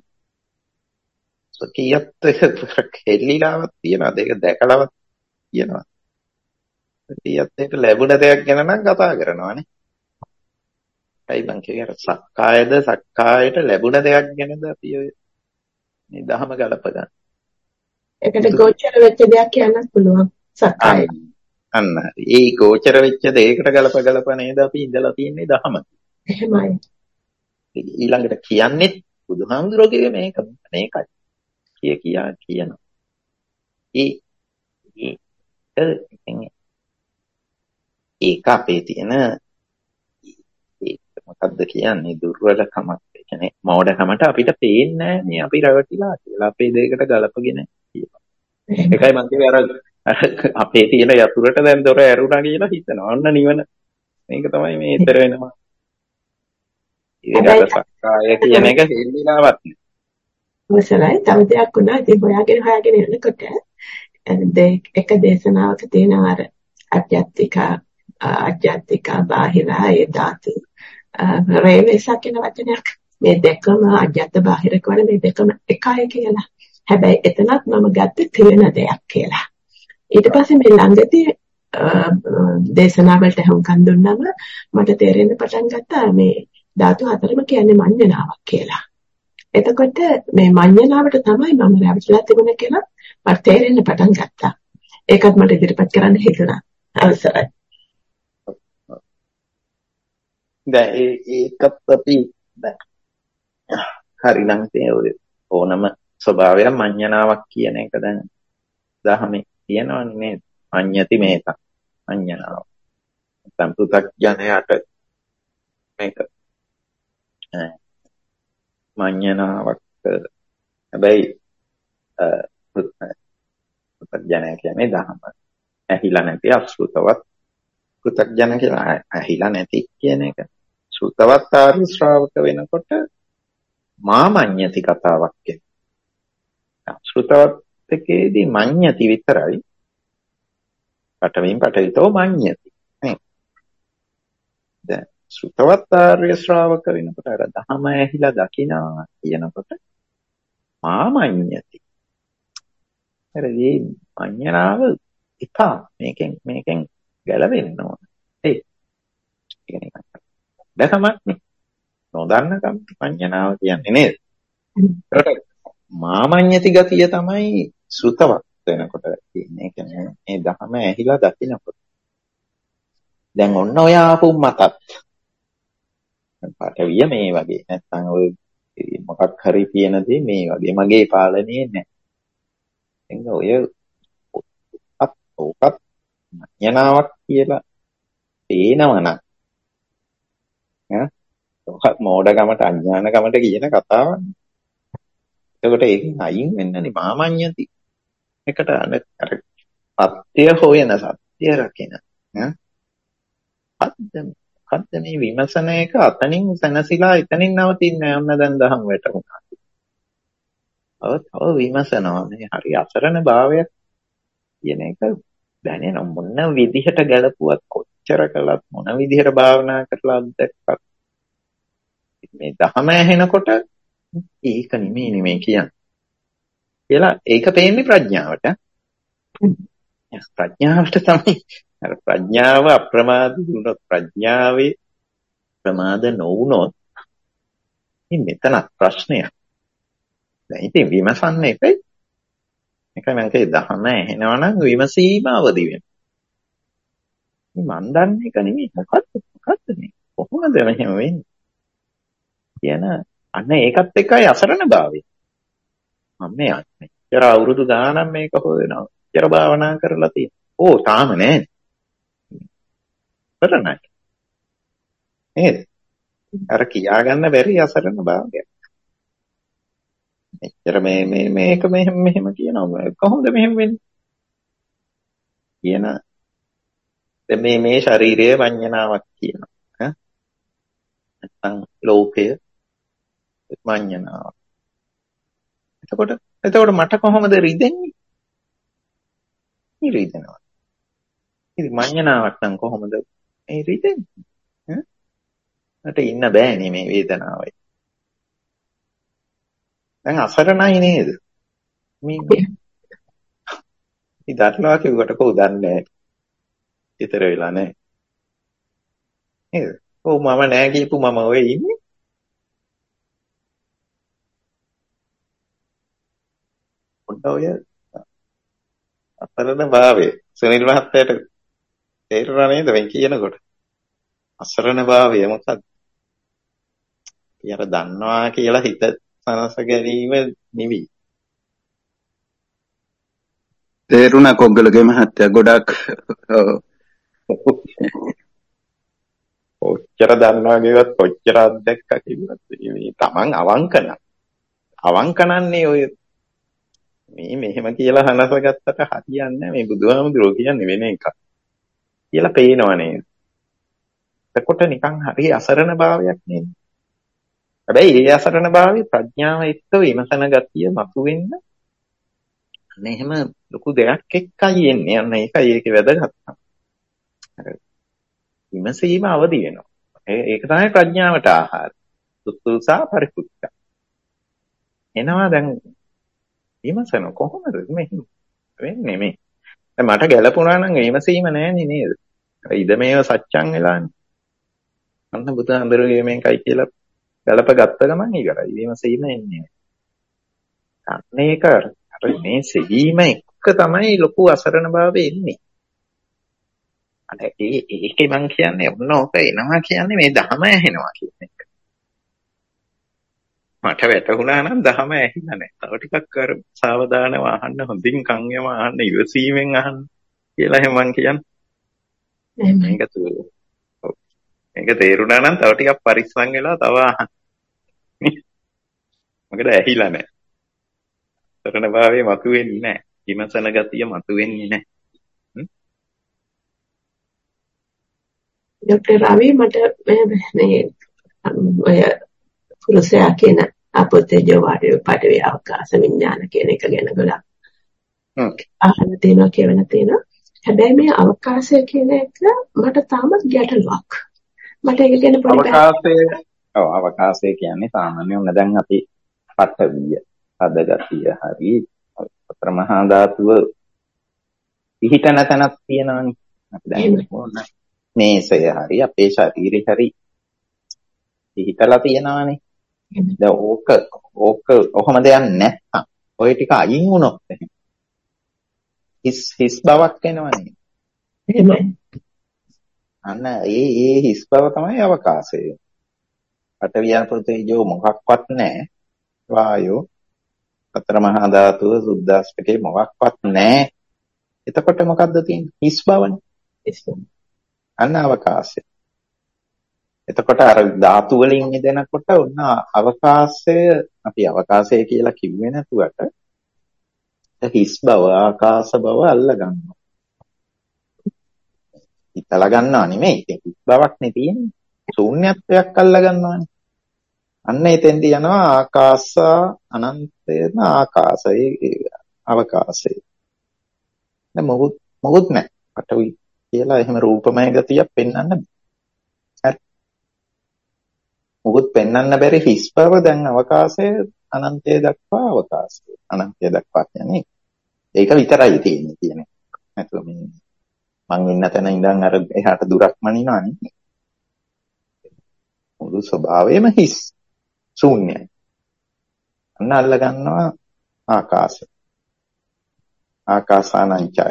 ස්වකීයත්වයට කෙල්ලිලාවක් තියනවාද? ඒක දැකලාවත් තියනවා. ස්වකීයත්වයට ලැබුණ දෙයක් ගැන නම් කතා කරනවානේ. ඒයි මං කියන්නේ සක්කායද සක්කායට ලැබුණ දෙයක් ගැනද අපි මේ දහම ගලප ගන්න. ඒකට ගෝචර වෙච්ච දෙයක් කියන්නත් පුළුවන්. සක්කාය. අන්න හරි. ඒ ගෝචර වෙච්ච දෙයකට ගලප ගලප නේද අපි ඉඳලා තියෙන්නේ දහම. එහෙමයි. ඊළඟට කියන්නේ බුදුහාමුදුරුවෝ කිව්වේ මේක මේකයි. කිය කියා කියනවා. ඒ ඒක අපේ තියෙන ඒක මොකද්ද කියන්නේ දුර්වලකමක්. ඒ කියන්නේ මෝඩකමට අපිට පේන්නේ නැහැ මේ අපි රැවටිලා කියලා. අපේ දෙයකට ගලපගෙන කියනවා. ඒකයි මම කිව්වේ අර අපේ තියෙන යතුරට දැන් දොර ඇරුණා කියලා හිතනවා. අන්න නිවන. මේක තමයි මේ ඊතර වෙනවා. ඒකට සක්කාය කියන එක හේලිලාවක් නේ. අවසරයි. තව දෙයක් වුණා. ඉතින් හොයාගෙන හොයාගෙන යනකොට එක දේශනාවක තියෙනවා අර අධ්‍යාත්මික අධ්‍යාත්මික බාහිර ඒ ධාතු රේවේසා කියන වචනයක්. මේ දෙකම අධ්‍යාත්ම බාහිර කියන මේ දෙකම එකයි කියලා. හැබැයි එතනත් මම ගත්තේ තියෙන දෙයක් කියලා. ඊට පස්සේ මේ ළඟදී දේශනාවලට හුඟක් දුන්නම මට තේරෙන්න පටන් ගත්තා මේ ධාතු හතරම කියන්නේ මඤ්ඤණාවක් කියලා. එතකොට මේ මඤ්ඤණාවට තමයි මම රැවටිලා තිබුණේ කියලා මට තේරෙන්න පටන් ගත්තා. ඒකත් මට ඉදිරිපත් කරන්න හිතුණා. අවසරයි. දැන් ඒකත් අපි දැන් හරි නම් තේ ඕනම ස්වභාවයක් මඤ්ඤණාවක් කියන එක දැන් දහමේ තියෙනවනේ නේද? අඤ්ඤති මේක අඤ්ඤනාව. නැත්නම් පෘථග්ජනයට මේක මඤ්ඤනාවක්. හැබැයි පෘථග්ජනය කියන්නේ දහම. ඇහිලා නැති අසෘතවත් පෘථග්ජන කියලා ඇහිලා නැති කියන එක. ශ්‍රුතවත් ආර්ය ශ්‍රාවක වෙනකොට මාමඤ්ඤති කතාවක් කියනවා. ශ්‍රුතවත් එකේදී මඤ්ඤති විතරයි. පඨවින් පඨවිතෝ මඤ්ඤති. නේ. දැන් ශ්‍රුතවත් ආර්ය ශ්‍රාවක වෙනකොට අර දහම ඇහිලා දකිනවා කියනකොට මාමඤ්ඤති. හරි මඤ්ඤණාව එපා. මේකෙන් මේකෙන් ගැලවෙන්න ඕන. ඒ කියන්නේ දැකමක් නේ. නොදන්නකම් මඤ්ඤණාව කියන්නේ නේද? ඒකට මාමඤ්ඤති ගතිය තමයි ශ්‍රුතවත් වෙනකොට තියෙන්නේ. කියන්නේ මේ ධහම ඇහිලා දකිනකොට. දැන් ඔන්න ඔය ආපු මතත්. පාඨවිය මේ වගේ නැත්නම් ඔය මොකක් හරි කියන දේ මේ වගේ මගේ පාලනයේ නැහැ. එංග ඔය ඔක්කත් ඔක්කත් මඤ්ඤණාවක් කියලා පේනවනම් ඈ ඔක්කත් මෝඩකමට අඥානකමට කියන කතාවක්. එතකොට ඒකෙන් අයින් වෙන්නනේ මාමඤ්ඤති. එකට අර සත්‍ය හොයන සත්‍ය රකින ඈ අද්දම කද්ද මේ විමසන එක අතනින් සනසිලා එතනින් නවතින්නේ නැහැ. ඔන්න දැන් දහම් වැටුණා. ඔව් ඔව් විමසනවා මේ හරි අසරණ භාවයක් කියන එක දැනෙන මොන විදිහට ගැලපුවත් කොච්චර කළත් මොන විදිහට භාවනා කරලා අත්දැක්කත් මේ දහම ඇහෙනකොට ඒක නෙමෙයි නෙමෙයි කියන්නේ කියලා ඒක පේන්නේ ප්‍රඥාවට. ප්‍රඥාවට තමයි අර ප්‍රඥාව අප්‍රමාද වුණොත් ප්‍රඥාවේ ප්‍රමාද නොවුනොත් මේ මෙතන ප්‍රශ්නයක්. දැන් ඉතින් විමසන්න එකයි එකයි මම කියේ දහම ඇහෙනවා නම් විමසීම අවදි වෙනවා. මේ මන් දන්නේ එක නෙමෙයි මොකක්ද මොකක්ද මේ කොහොමද මෙහෙම වෙන්නේ කියන අන්න ඒකත් එක්කයි අසරණ භාවය. මම මේ ඊතර අවුරුදු ගානක් මේක හොයනවා. ඊතර භාවනා කරලා තියෙනවා. ඕ තාම නෑ. කරන්නයි. නේද? අර කියාගන්න බැරි අසරණ භාවයක්. එච්චර මේ මේ මේක මෙහෙම මෙහෙම කියනවා. කොහොමද මෙහෙම වෙන්නේ? කියන මේ මේ ශරීරයේ වඤ්ඤණාවක් කියනවා. ඈ නැත්නම් ලෝකය වඤ්ඤණාව. එතකොට එතකොට මට කොහොමද රිදෙන්නේ? රිදෙනවා. ඉතින් වඤ්ඤණාවක් නම් කොහොමද මේ රිදෙන්නේ? ඈ මට ඉන්න බෑනේ මේ වේදනාවයි. දැන් අසරණයි නේද? මේ ඉදත්නවා කිව්වට කොහොමද දන්නේ? ඊතර වෙලා නැහැ. නේද? ඔව් මම නෑ කියපු මම ඔය ඉන්නේ. පොඩ්ඩ ඔය අසරණ භාවය සුනිල් මහත්තයාට තේරුණා නේද මේ කියනකොට? අසරණ භාවය මොකක්ද? ඊයර දන්නවා කියලා හිත සනස ගැනීම නෙවෙයි. තේරුණා කොග්ගලගේ මහත්තයා ගොඩක් ඔච්චර දන්නවා කියවත් ඔච්චර අත්දැක්කා කිව්වත් මේ Taman අවංකන අවංකනන්නේ ඔය මේ මෙහෙම කියලා හනසගත්තට හරියන්නේ මේ බුදුහාමුදුරුවෝ කියන්නේ වෙන එකක් කියලා පේනවනේ. එතකොට නිකන් හරි අසරණ භාවයක් නේද? හැබැයි ඒ අසරණ භාවය ප්‍රඥාව එක්ක විමසන ගතිය මතුවෙන්න අන්න එහෙම ලොකු දෙයක් එක්කයි එන්නේ. අන්න ඒකයි ඒකේ වැදගත්කම. විමසීම අවදි වෙනවා. ඒක තමයි ප්‍රඥාවට ආහාර. සුසුසා පරිපුත්ත. එනවා දැන් විමසන කොහොමද මෙහෙම වෙන්නේ මේ? දැන් මට ගැළපුණා නම් විමසීම නෑනේ නේද? ඉද මේව සත්‍යං වෙලානේ. අන්න බුදුහාමුදුරුවෝ මේකයි කියලා ගලප ගත්ත ගමන් ඉවරයි. විමසීම එන්නේ. අන්න ඒක අර මේ සෙවීම එක්ක තමයි ලොකු අසරණ භාවය එන්නේ. අර ඒ ඒකේ මං කියන්නේ ඔන්න ඕක එනවා කියන්නේ මේ ධහම ඇහෙනවා කියන එක. මට වැටහුණා නම් ධහම ඇහිලා නැහැ. තව ටිකක් අර සාවධානව අහන්න, හොඳින් කන් යම අහන්න, ඉවසීමෙන් අහන්න කියලා එහෙම මං කියන්නේ. මේක මේක තේරුණා නම් තව ටිකක් පරිස්සම් වෙලා තව අහන්න. මොකද ඇහිලා නැහැ. සරණ භාවයේ මතුවෙන්නේ නැහැ. විමසන ගතිය මතුවෙන්නේ නැහැ. ડોક્ટર රවි මට මේ ඔය පුරුෂයා කියන අපෝතේජෝ වායු පඩවි අවකාශ විඥාන කියන එක ගැන ගොඩක් අහලා තියෙනවා කියවලා තියෙනවා. හැබැයි මේ අවකාශය කියන එක මට තාමත් ගැටලුවක්. මට ඒක ගැන පොඩි අවකාශය ඔව් අවකාශය කියන්නේ සාමාන්‍යයෙන් දැන් අපි පඨවිය හදගතිය හරි අතර මහා ධාතුව පිහිටන තැනක් තියෙනවානේ. අපි දැන් මේසය හරි අපේ ශරීරය හරි පිහිටලා තියෙනවානේ. දැන් ඕක ඕක ඔහොම දෙයක් නැත්තම් ඔය ටික අයින් වුණොත් එහෙනම් හිස් හිස් බවක් එනවනේ. එහෙමයි. අන්න ඒ ඒ හිස් බව තමයි අවකාශය. පඨවිය පෘථිවියෝ මොකක්වත් නැහැ. වායෝ අතර මහා ධාතුව සුද්දාස්පකේ මොකක්වත් නැහැ. එතකොට මොකද්ද තියෙන්නේ? හිස් බවනේ. අන්න අවකාශය. එතකොට අර ධාතු වලින් ඉදෙනකොට ඔන්න අවකාශය අපි අවකාශය කියලා කිව්වේ නැතුවට හිස් බව ආකාශ බව අල්ල ගන්නවා. හිතලා ගන්නවා නෙමෙයි. ඒක හිස් බවක් නේ තියෙන්නේ. ශූන්‍යත්වයක් අල්ල ගන්නවානේ. අන්න එතෙන්දී යනවා ආකාශ අනන්තේන ආකාශය අවකාශය. දැන් මොකුත් මොකුත් නැහැ. පටවි කියලා එහෙම රූපමය ගතියක් පෙන්වන්න බෑ. මොකුත් පෙන්වන්න බැරි හිස් බව දැන් අවකාශයේ අනන්තය දක්වා අවකාශය. අනන්තය දක්වා කියන්නේ ඒක විතරයි තියෙන්නේ කියන්නේ. නැතුව මේ මං ඉන්න තැන ඉඳන් අර එහාට දුරක් මනිනවනේ. මුළු ස්වභාවයම හිස් ශූන්‍යයි. අන්න අල්ල ගන්නවා ආකාශය. ආකාසානංචය.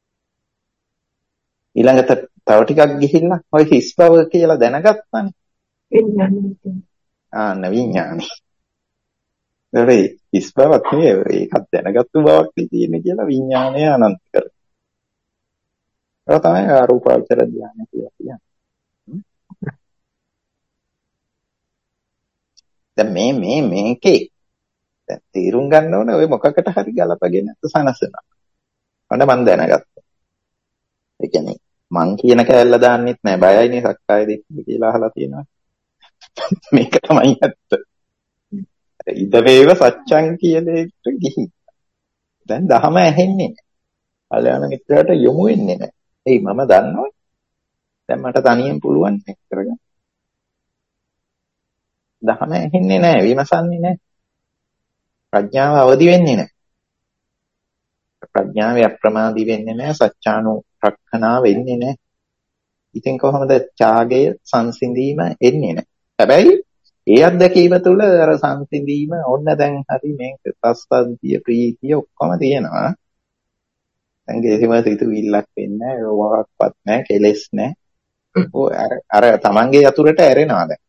ඊළඟට තව ටිකක් ගිහිල්ලා ඔය හිස් බව කියලා දැනගත්තානේ. විඥානය. ආ නවිඥානි. ඒකේ හිස් බවක් නෙවෙයි ඒකත් දැනගත්තු බවක් තියෙන්නේ කියලා විඥානය අනන්ත කර. ඒක තමයි අරූපාවචර ධ්‍යාන කියලා කියන්නේ. දැන් මේ මේ මේකේ දැන් තීරුම් ගන්න ඕනේ ඔය මොකකට හරි ගලපගෙන සනසනවා. අන්න මම දැනගත්තා. ඒ කියන්නේ මං කියන කෑල්ල දාන්නෙත් නෑ බයයිනේ සක්කාය දිට්ඨිය කියලා අහලා තියෙනවා. මේක තමයි ඇත්ත. ඉද වේව සත්‍යං කියන එකට ගිහින්. දැන් දහම ඇහෙන්නේ නෑ. කල්‍යාණ මිත්‍රයාට යොමු වෙන්නේ නෑ. එයි මම දන්නවා. දැන් මට තනියෙන් පුළුවන් මේක කරගන්න. දහම ඇහෙන්නේ නෑ විමසන්නේ නෑ. ප්‍රඥාව අවදි වෙන්නේ නෑ. ප්‍රඥාව අප්‍රමාදී වෙන්නේ නෑ සත්‍යානුරක්ෂණා වෙන්නේ නෑ. ඉතින් කොහොමද ත්‍යාගය සංසිඳීම එන්නේ නෑ. හැබැයි ඒ අත්දැකීම තුළ අර සංසිඳීම ඔන්න දැන් හරි මේක පස්සද්ධිය ප්‍රීතිය ඔක්කොම තියෙනවා. දැන් කිසිම සිතුවිල්ලක් වෙන්නේ නෑ මොකක්වත් නෑ කෙලෙස් නෑ. ඔය අර අර තමන්ගේ යතුරට ඇරෙනවා දැන්.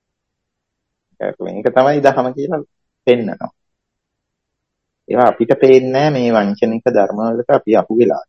මේක තමයි දහම කියලා පෙන්නනවා. ඒවා අපිට පේන්නේ මේ වංචනික ධර්ම වලට අපි අහු වෙලා.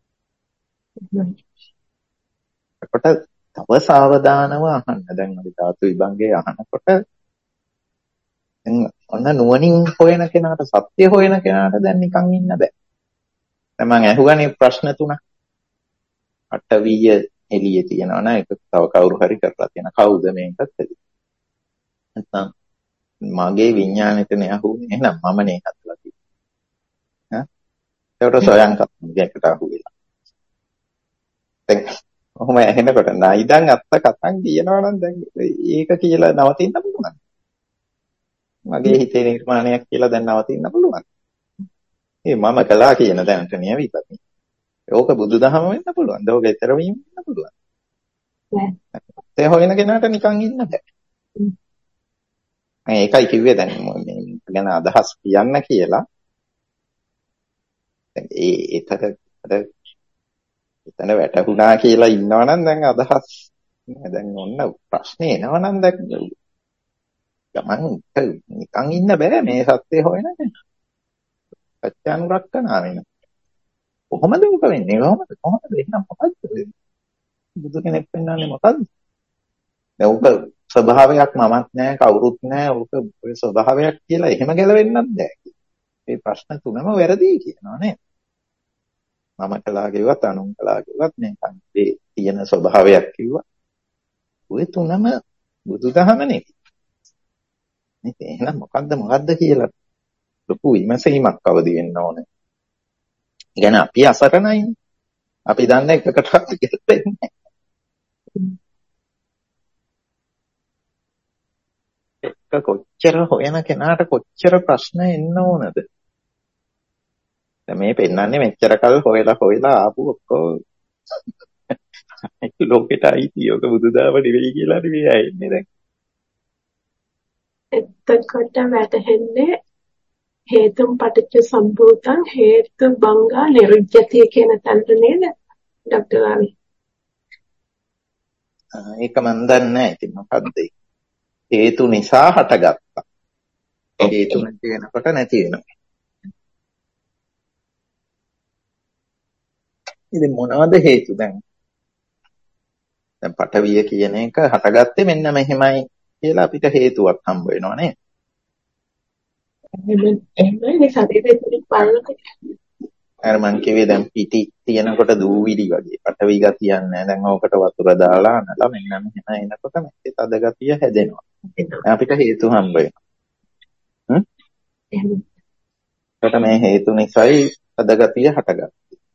ඒකට තව සාවධානව අහන්න. දැන් අපි ධාතු විභංගේ අහනකොට දැන් ඔන්න නුවණින් හොයන කෙනාට සත්‍ය හොයන කෙනාට දැන් නිකන් ඉන්න බෑ. දැන් මම අහුගන්නේ ප්‍රශ්න තුනක්. අටවිය එළියේ තියෙනවා නේද? ඒක තව කවුරු හරි කරලා තියෙන. කවුද මේකත් එළිය? නැත්නම් මගේ විඥානෙටනේ අහුනේ. එහෙනම් මමනේ හදලා තියෙන්නේ. ඒකට සොයන් කප්පුවකට අහුවෙලා. දැන් කොහොම ඇහෙනකොට නයිදන් අත්ත කතන් කියනවා නම් දැන් ඒක කියලා නවතින්න පුළුවන්. මගේ හිතේ නිර්මාණයක් කියලා දැන් නවතින්න පුළුවන්. ඒ මම කළා කියන දැනට නියවිපත්. ඕක බුදුදහම වෙන්න පුළුවන්. ඕක ඊතර වීම වෙන්න පුළුවන්. ඒ හොයන කෙනාට නිකන් ඉන්න බෑ. මම ඒකයි කිව්වේ දැන් මේ ගැන අදහස් කියන්න කියලා. ඒ ඒතර එතන වැටුණා කියලා ඉන්නවනම් දැන් අදහස් දැන් ඔන්න ප්‍රශ්නේ එනවනම් දැන් ගමන් නිකන් ඉන්න බෑ මේ සත්‍ය හොයන කෙනා. සත්‍යානුරක්ෂණා වෙන. කොහොමද උක වෙන්නේ? කොහොමද? කොහොමද එහෙනම් මොකද්ද? බුදු කෙනෙක් පෙන්වන්නේ මොකද්ද? දැන් උක ස්වභාවයක් මමත් නෑ කවුරුත් නෑ උක ඔය ස්වභාවයක් කියලා එහෙම ගැලවෙන්නත් බෑ. මේ ප්‍රශ්න තුනම වැරදි කියනවා නේද? මම කළා කිව්වත් අනුන් කළා කිව්වත් මේ සංකේ තියෙන ස්වභාවයක් කිව්වා. ඔය තුනම බුදුදහම නෙවෙයි. මේක එහෙනම් මොකද්ද මොකද්ද කියලා ලොකු විමසීමක් අවදි වෙන්න ඕනේ. ඒ කියන්නේ අපි අසරණයිනේ. අපි දන්නේ එකකටවත් ගැලපෙන්නේ නැහැ. එක කොච්චර හොයන කෙනාට කොච්චර ප්‍රශ්න එන්න ඕනද? දැන් මේ පෙන්නන්නේ මෙච්චර කල් හොයලා හොයලා ආපු ඔක්කොම ලෝකෙට අයිති ඔක බුදුදාව නෙවෙයි කියලා නෙවෙයි ඇන්නේ දැන්. එතකොට වැටහෙන්නේ හේතුම් පටිච්ච සම්භූතං හේතු බංගා නිරුද්ධති කියන තැනට නේද ડોක්ටර් රාවි? ඒක මන් දන්නේ නැහැ. ඉතින් මොකද්ද? හේතු නිසා හටගත්තා. හේතු නැති වෙනකොට නැති වෙනවා. ඉතින් මොනවද හේතු දැන්? දැන් පඨවිය කියන එක හටගත්තේ මෙන්න මෙහෙමයි කියලා අපිට හේතුවක් හම්බ වෙනවා නේද? එහෙනම් එහෙමයි ශරීරෙ තුලින් බලනකොට අර මං කිව්වේ දැන් පිටි තියෙනකොට දූවිලි වගේ පඨවි ගතියක් නැහැ. දැන් ඕකට වතුර දාලා අනලා මෙන්න මෙහෙම එනකොට මේ තද ගතිය හැදෙනවා. අපිට හේතු හම්බ වෙනවා. හ්ම්? එහෙනම් ඒකට මේ හේතු නිසායි තද ගතිය හටගන්නේ.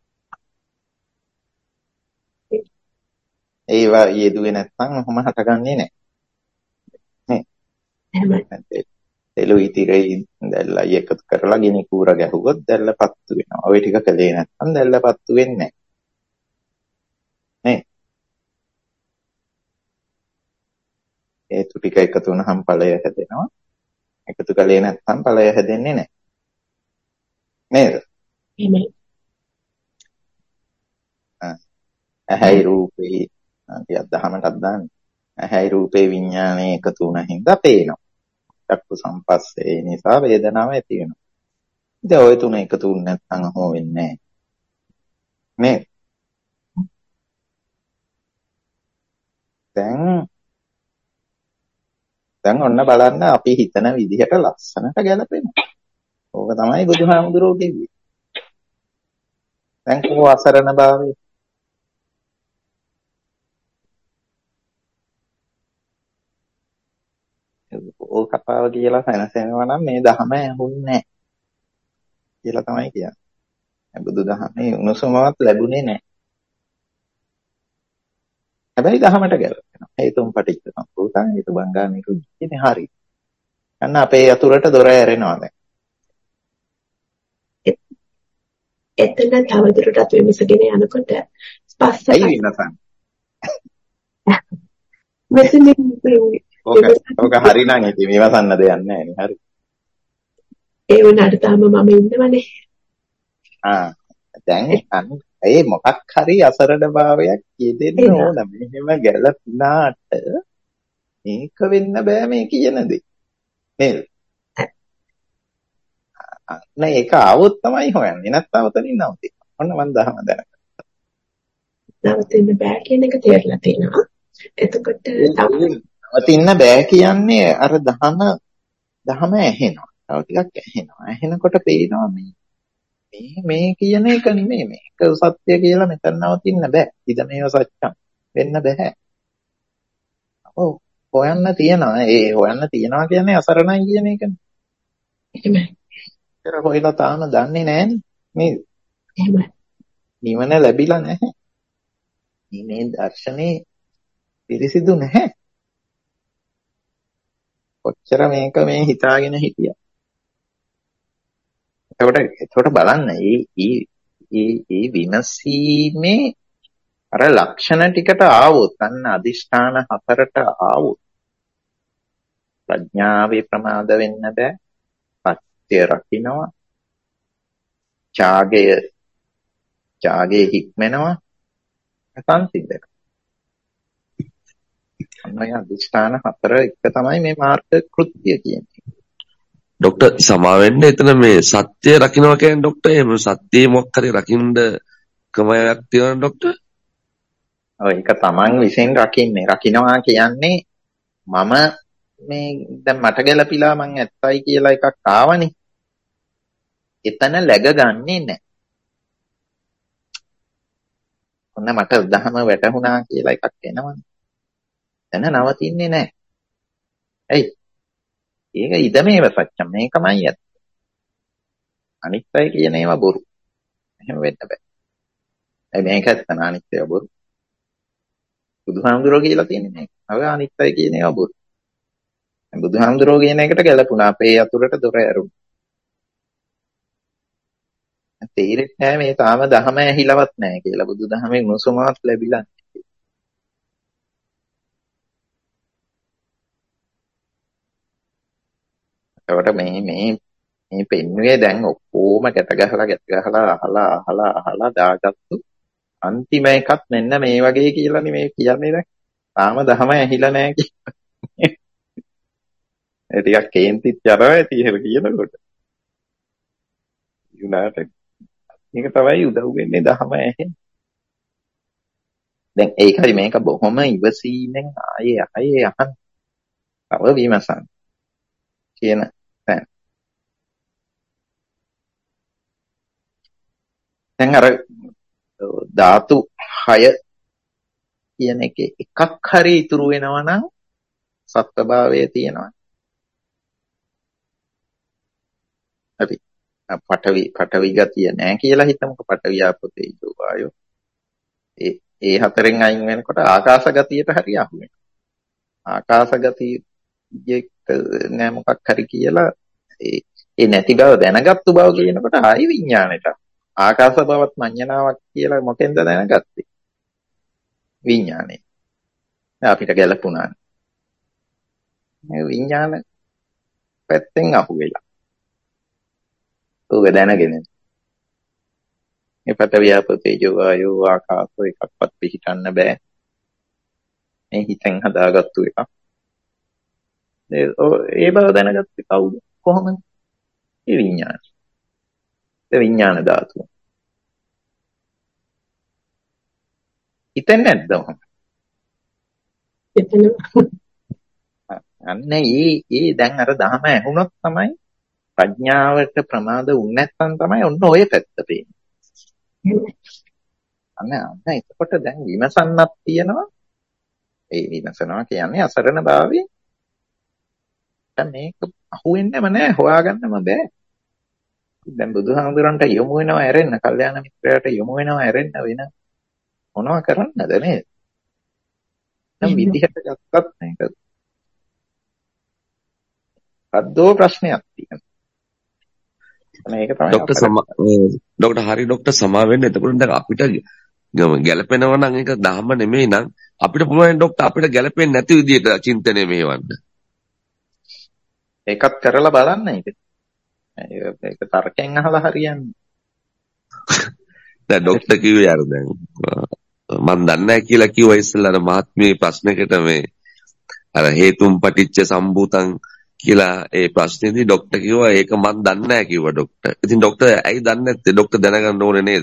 ඒවා යෙදුවේ නැත්නම් ඔහොම හටගන්නේ නැහැ. නේ? එහෙමයි. තෙලු ඉතිරෙයි දැල්ලා එකතු කරලා ගිනි කූර ගැහුවොත් දැල්ල පත්තු වෙනවා. ওই ටික කළේ නැත්නම් දැල්ල පත්තු වෙන්නේ නැහැ. නේ? හේතු ටික එකතු වුණාම ඵලය හැදෙනවා. එකතු කළේ නැත්නම් ඵලය හැදෙන්නේ නැහැ. නේද? එහෙමයි. ඇහැයි රූපේ අපි අදහමටත් දාන්නේ. ඇහැයි රූපේ විඥානයේ එකතු වුණ හින්දා පේනවා. චක්කු සම්පස්සේ නිසා වේදනාව ඇති වෙනවා. ඉතින් ওই තුන එකතු වුනේ නැත්නම් හෝ වෙන්නේ නැහැ. දැන් දැන් ඔන්න බලන්න අපි හිතන විදිහට ලස්සනට ගැලපෙනවා. ඕක තමයි බුදුහාමුදුරුවෝ කිව්වේ. දැන් කෝ අසරණ භාවය. ඕ කතාව කියලා සැනසෙනවා නම් මේ ධහම ඇහුන්නේ නැහැ කියලා තමයි කියන්නේ. බුදුදහමේ උණුසුමවත් ලැබුණේ නැහැ. හැබැයි දහමට ගැලපෙනවා. හේතුම් පටිච්ච සම්පූර්ණ හේතු බංගාමී කුජ්ජනේ හරි. අන්න අපේ යතුරට දොර ඇරෙනවා දැන්. එතන තවදුරටත් විමසගෙන යනකොට ස්පර්ශ ඇයි විමසන්නේ? මෙතනින් ඕක ඕක හරි නම් ඉතින් විමසන්න දෙයක් නැහැ නේ. හරි. ඒ වුණාට තාම මම ඉන්නවනේ. ආ දැන් අන්න ඒ මොකක් හරි අසරණ භාවයක් යෙදෙන්න ඕන. මෙහෙම ගැළපුණාට මේක වෙන්න බෑ මේ කියන දේ. නේද? නෑ ඒක આવොත් තමයි හොයන්නේ. නැත්නම් උතනින් නවතිනවා. ඔන්න මම දහම දැනගත්තා. නවතින්න බෑ කියන එක තේරලා තියෙනවා. එතකොට නවතින්න බෑ කියන්නේ අර දහම දහම ඇහෙනවා. තව ටිකක් ඇහෙනවා. ඇහෙනකොට පේනවා මේ මේ මේ කියන එක නෙමෙයි මේක සත්‍ය කියලා මෙතන නවතින්න බෑ. ඉත මේව සත්‍යම් වෙන්න බෑ. ඔව් හොයන්න තියනවා. ඒ හොයන්න තියනවා කියන්නේ අසරණයි කියන එකනේ. එහෙමයි. ඒක හොයලා තාම දන්නේ නැහැනේ. මේ එහෙමයි. නිවන ලැබිලා නැහැ. මේ දර්ශනේ පිරිසිදු නැහැ. කොච්චර මේක මේ හිතාගෙන හිටියා. එතකොට එතකොට බලන්න මේ මේ මේ විමසීමේ අර ලක්ෂණ ටිකට ආවොත් අන්න අදිෂ්ඨාන හතරට ආවොත් ප්‍රඥාවේ ප්‍රමාද වෙන්න බෑ. සත්‍ය රකින්නවා. ඡාගය ඡාගේ හික්මනවා. සංසිද්ධක. අන්නය අදිෂ්ඨාන හතර එක තමයි මේ මාර්ග කෘත්‍ය කියන්නේ. ડોક્ટર සමාවෙන්න එතන මේ සත්‍ය රකින්නවා කියන්නේ ડોક્ટર එහෙම සත්‍යයේ මොකක් හරි රකින්න ක්‍රමයක් තියෙනවා ડોક્ટર? ඔව් ඒක තමන් විසින් රකින්නේ. රකින්නවා කියන්නේ මම මේ දැන් මට ගැළපිලා මං ඇත්තයි කියලා එකක් ආවනේ. එතන läග ගන්නේ නැහැ. ඔන්න මට දහම වැටහුණා කියලා එකක් එනවනේ. එතන නවතින්නේ නැහැ. ඇයි? ඒක ඉදමේව සත්‍යම් මේකමයි ඇත්ත. අනිත්‍යය කියන ඒවා බොරු. එහෙම වෙන්න බෑ. ඒ මේක ඇත්ත අනිත්‍යය බොරු. බුදුහාමුදුරුවෝ කියලා තියෙන්නේ මේක. අව අනිත්‍යය කියන ඒවා බොරු. බුදුහාමුදුරුවෝ කියන එකට ගැලපුණා. අපේ යතුරට දොර ඇරුණා. තේරෙන්නේ නැහැ මේ තාම දහම ඇහිලවත් නැහැ කියලා. බුදුදහමේ උණුසුමවත් ලැබිලා නැහැ. ඒකට මේ මේ මේ පෙන්නුවේ දැන් ඔක්කොම ගැට ගහලා ගැට ගහලා අහලා අහලා අහලා දාගත්තු අන්තිම එකත් මෙන්න මේ වගේ කියලා නේ මේ කියන්නේ දැන්. තාම දහම ඇහිලා නැහැ කියලා. ඒ ටිකක් කේන්තිත් යනවා ඇති එහෙම කියනකොට. යුනාට මේක තමයි උදව් වෙන්නේ දහම ඇහෙන්න. දැන් ඒකයි මේක බොහොම ඉවසීමෙන් ආයේ ආයේ අහන්න. තව විමසන්න. කියන තැන. දැන් අර ධාතු හය කියන එකේ එකක් හරි ඉතුරු වෙනවා නම් සත්ත්වභාවය තියෙනවා. අපි පඨවි පඨවි ගතිය නැහැ කියලා හිතමුකෝ. පඨවි ආපෝ තේජෝ වායෝ. ඒ ඒ හතරෙන් අයින් වෙනකොට ආකාශ ගතියට හරි අහු වෙනවා. ආකාශ ගතිය නෑ මොකක් හරි කියලා ඒ ඒ නැති බව දැනගත්තු බව කියනකොට ආයි විඥාණයට ආකාශ බවත් මඤ්ඤණාවක් කියලා මොකෙන්ද දැනගත්තේ? විඥාණය. අපිට ගැලපුණා. මේ විඥාන පැත්තෙන් අහු වෙලා. ඔබ දැනගෙන මේ පඨවි ආපෝ තේජෝ වායෝ ආකාශෝ එකක්වත් පිළිටන්න බෑ. මේ හිතෙන් හදාගත්තු එකක්. ඒ බව දැනගත්තේ කවුද? කොහොමද? ඒ විඥාන. ඒ විඥාන ධාතුව. හිතන්නේ නැද්ද ඔහොම? එතන අන්න ඒ ඒ දැන් අර දහම ඇහුනොත් තමයි ප්‍රඥාවට ප්‍රමාද වුනේ නැත්නම් තමයි ඔන්න ඔය පැත්ත පේන්නේ. අන්න අන්න එතකොට දැන් විමසන්නක් තියෙනවා. ඒ විමසනවා කියන්නේ අසරණ භාවයේ. දැන් මේක අහුවෙන්නේම නැහැ, හොයාගන්නම බෑ. දැන් බුදුහාමුදුරන්ට යොමු වෙනවා ඇරෙන්න, කල්යාණ මිත්‍රයාට යොමු වෙනවා ඇරෙන්න වෙන මොනවා කරන්නද නේද? නම් විදිහට ගත්තත් මේක අද්දෝ ප්‍රශ්නයක් තියෙනවා. මේක තමයි ડોક્ટર සමා ડોક્ટર හරි ડોક્ટર සමා වෙන්න. එතකොට දැන් අපිට ගැළපෙනවා නම් ඒක ධර්ම නෙමෙයි නම් අපිට පුළුවන් ડોક્ટર අපිට ගැළපෙන්නේ නැති විදිහට චින්තනය මෙහෙවන්න. ඒකත් කරලා බලන්න ඒක. ඒක තර්කයෙන් අහලා හරියන්නේ. දැන් ડોક્ટર කිව්වේ අර දැන් මම දන්නේ නැහැ කියලා කිව්වා ඉස්සෙල්ලා අර මහත්මී ප්‍රශ්නයකට මේ අර හේතුම් පටිච්ච සම්භූතං කියලා ඒ ප්‍රශ්නේදී ડોક્ટર කිව්වා ඒක මම දන්නේ නැහැ කිව්වා ડોક્ટર. ඉතින් ડોક્ટર ඇයි දන්නේ නැත්තේ? ડોક્ટર දැනගන්න ඕනේ නේද?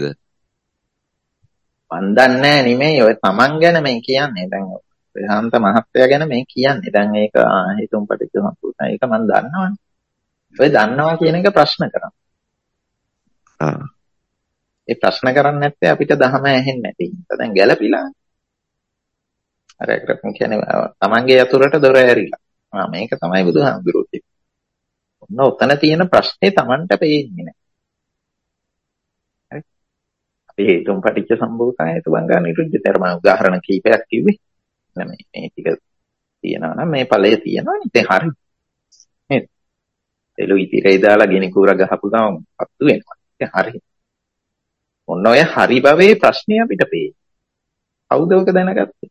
මන් දන්නේ නැහැ නෙමෙයි ඔය තමන් ගැන මේ කියන්නේ. දැන් ප්‍රශාන්ත මහත්තයා ගැන මේ කියන්නේ. දැන් ඒක හේතුම් පටිච්ච සම්භූතං ඒක මම දන්නවනේ. ඔය දන්නවා කියන එක ප්‍රශ්න කරා. ආ. ඒ ප්‍රශ්න කරන්නේ නැත්නම් අපිට දහම ඇහෙන්නේ නැති. දැන් ගැළපිලා. අර ඒකට කියන්නේ තමන්ගේ යතුරට දොර ඇරිලා. ආ මේක තමයි බුදුහාමුදුරුවෝ කියන්නේ. ඔන්න ඔතන තියෙන ප්‍රශ්නේ තමන්ට පේන්නේ නැහැ. හරි. අපි හේතුම් පටිච්ච සම්භූතය තුබංගා නිරුද්ධතර මම උදාහරණ කීපයක් කිව්වේ. මේ මේ ටික තියනවා නම් මේ ඵලය තියෙනවා නේ. ඒක හරි. නේද? එළු ඉතිරේ දාලා ගෙනි කූර ගහපු ගමන් පත්තු වෙනවා. ඒක හරි. ඔන්න ඔය හරි භවයේ ප්‍රශ්නේ අපිට පේන්නේ. කවුද ඔක දැනගත්තේ?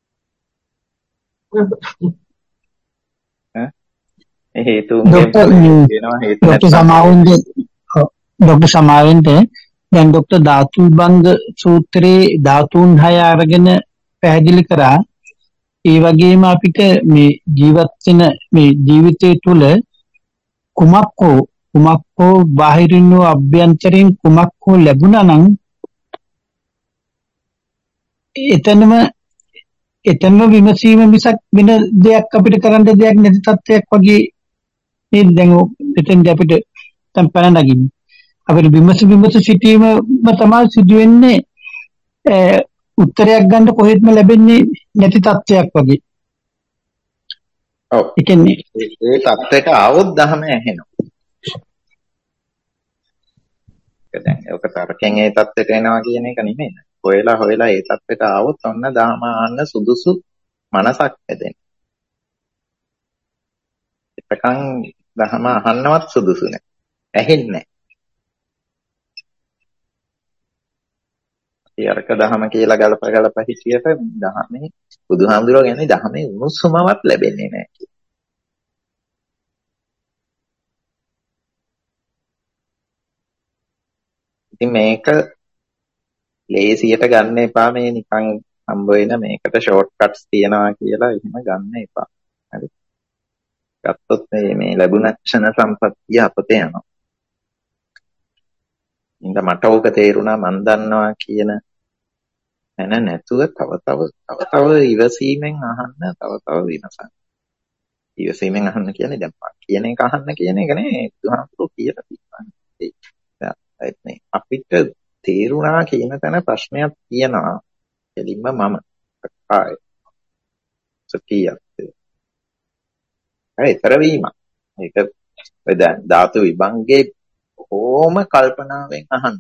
ඈ? හේතුන්ගෙන් වෙනවා හේතු ડોક્ટર සමාවෙන්ද ડોક્ટર සමාවෙන්ද දැන් ડોક્ટર ධාතුබංග සූත්‍රයේ ධාතුන් හය අරගෙන පැහැදිලි කරා. ඒ වගේම අපිට මේ ජීවත් වෙන මේ ජීවිතය තුළ කුමක් හෝ කුමක් හෝ බාහිරින් හෝ අභ්‍යන්තරයෙන් කුමක් හෝ ලැබුණා නම් එතනම එතනම විමසීම මිසක් වෙන දෙයක් අපිට කරන්න දෙයක් නැති තත්ත්වයක් වගේ නේද? දැන් එතෙන්දී අපිට තම්පන නගින්නේ අපිට විමස විමස සිටීම තමයි සිදු වෙන්නේ. උත්තරයක් ගන්න කොහෙත්ම ලැබෙන්නේ නැති තත්ත්වයක් වගේ. ඔව්. ඒ කියන්නේ ඒ තත්ත්වයට ආවොත් දහම ඇහෙනවා. ඒක දැන් ඔක තරකෙන් ඒ තත්ත්වයට එනවා කියන එක නෙමෙයි. හොයලා හොයලා ඒ තත්ත්වයට ආවොත් ඔන්න දහම ආන්න සුදුසු මනසක් හැදෙනවා. එතකන් දහම අහන්නවත් සුදුසු නැහැ. ඇහෙන්නේ නැහැ. අරක දහම කියලා ගලප ගලප හිටියට දහමේ බුදුහාමුදුරුවෝ කියන්නේ දහමේ උණුසුමවත් ලැබෙන්නේ නැහැ. ඉතින් මේක ලේසියට ගන්න එපා මේ නිකන් හම්බ වෙන මේකට ෂෝට් කට්ස් තියනවා කියලා එහෙම ගන්න එපා. හරි. ගත්තොත් මේ මේ ලැබුණ ක්ෂණ සම්පත්තිය අපතේ යනවා. ඉතින් මට ඕක තේරුණා මන් දන්නවා කියන එන නැතුව තව තව තව තව ඉවසීමෙන් අහන්න තව තව විමසන්න. ඉවසීමෙන් අහන්න කියන්නේ දැන් කියන එක අහන්න කියන එක නේ බුදුහාමුදුරුවෝ කියලා තියෙනවා. මේ අපිට තේරුණා කියන තැන ප්‍රශ්නයක් තියෙනවා. එලින්ම මම ආය සතියක්. හරි ඊතර වීම. ඒක දැන් ධාතු විභංගේ කොහොම කල්පනාවෙන් අහන්න.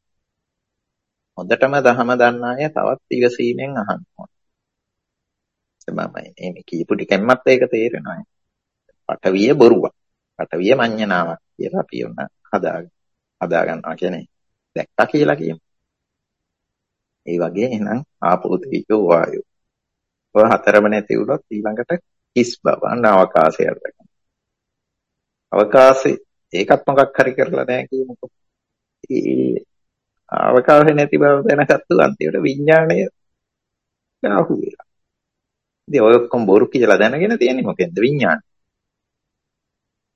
හොඳටම දහම දන්න අය තවත් ඉවසීමෙන් අහන්න ඕනේ. තමයි මේ කියපු ටිකෙන්මත් ඒක තේරෙනවා. පටවිය බොරුවක්. පටවිය මඤ්ඤණාවක් කියලා අපි උන හදාගන්න. හදා ගන්නවා කියන්නේ දැක්කා කියලා කියමු. ඒ වගේ එහෙනම් ආපෝ තේජෝ වායෝ. ඔය හතරම නැති වුණොත් ඊළඟට හිස් බව අවකාශයට ගන්න. අවකාශේ ඒකත් මොකක් හරි කරලා නැහැ කියමුකෝ. ඒ අවකාශේ නැති බව දැනගත්තු අන්තිමට විඥාණය දාහු වෙලා. ඉතින් ඔය ඔක්කොම බොරු කියලා දැනගෙන තියෙන්නේ මොකෙන්ද විඥාණය.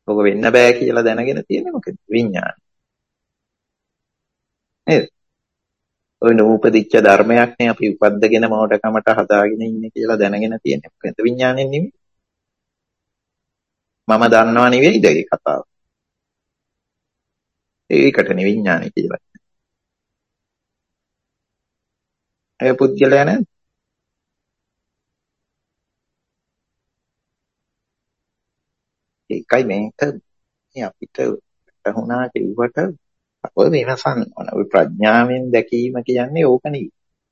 ඔක වෙන්න බෑ කියලා දැනගෙන තියෙන්නේ මොකද? විඥානය. නේද? ඔය නූපදිච්ච ධර්මයක් නේ අපි උපද්දගෙන මොඩකමට හදාගෙන ඉන්නේ කියලා දැනගෙන තියෙන්නේ. මොකද විඥාණයෙන් නෙමෙයි. මම දන්නවා නෙවෙයිද ඒ කතාව. ඒකට නෙවෙයි විඥානය කියලා. ඒ පුද්ගලයා නේද? ඒකයි මේක අපිට වුණා කිව්වට ඔය විමසන්න ඕන. ඔය ප්‍රඥාවෙන් දැකීම කියන්නේ ඕක නෙවෙයි.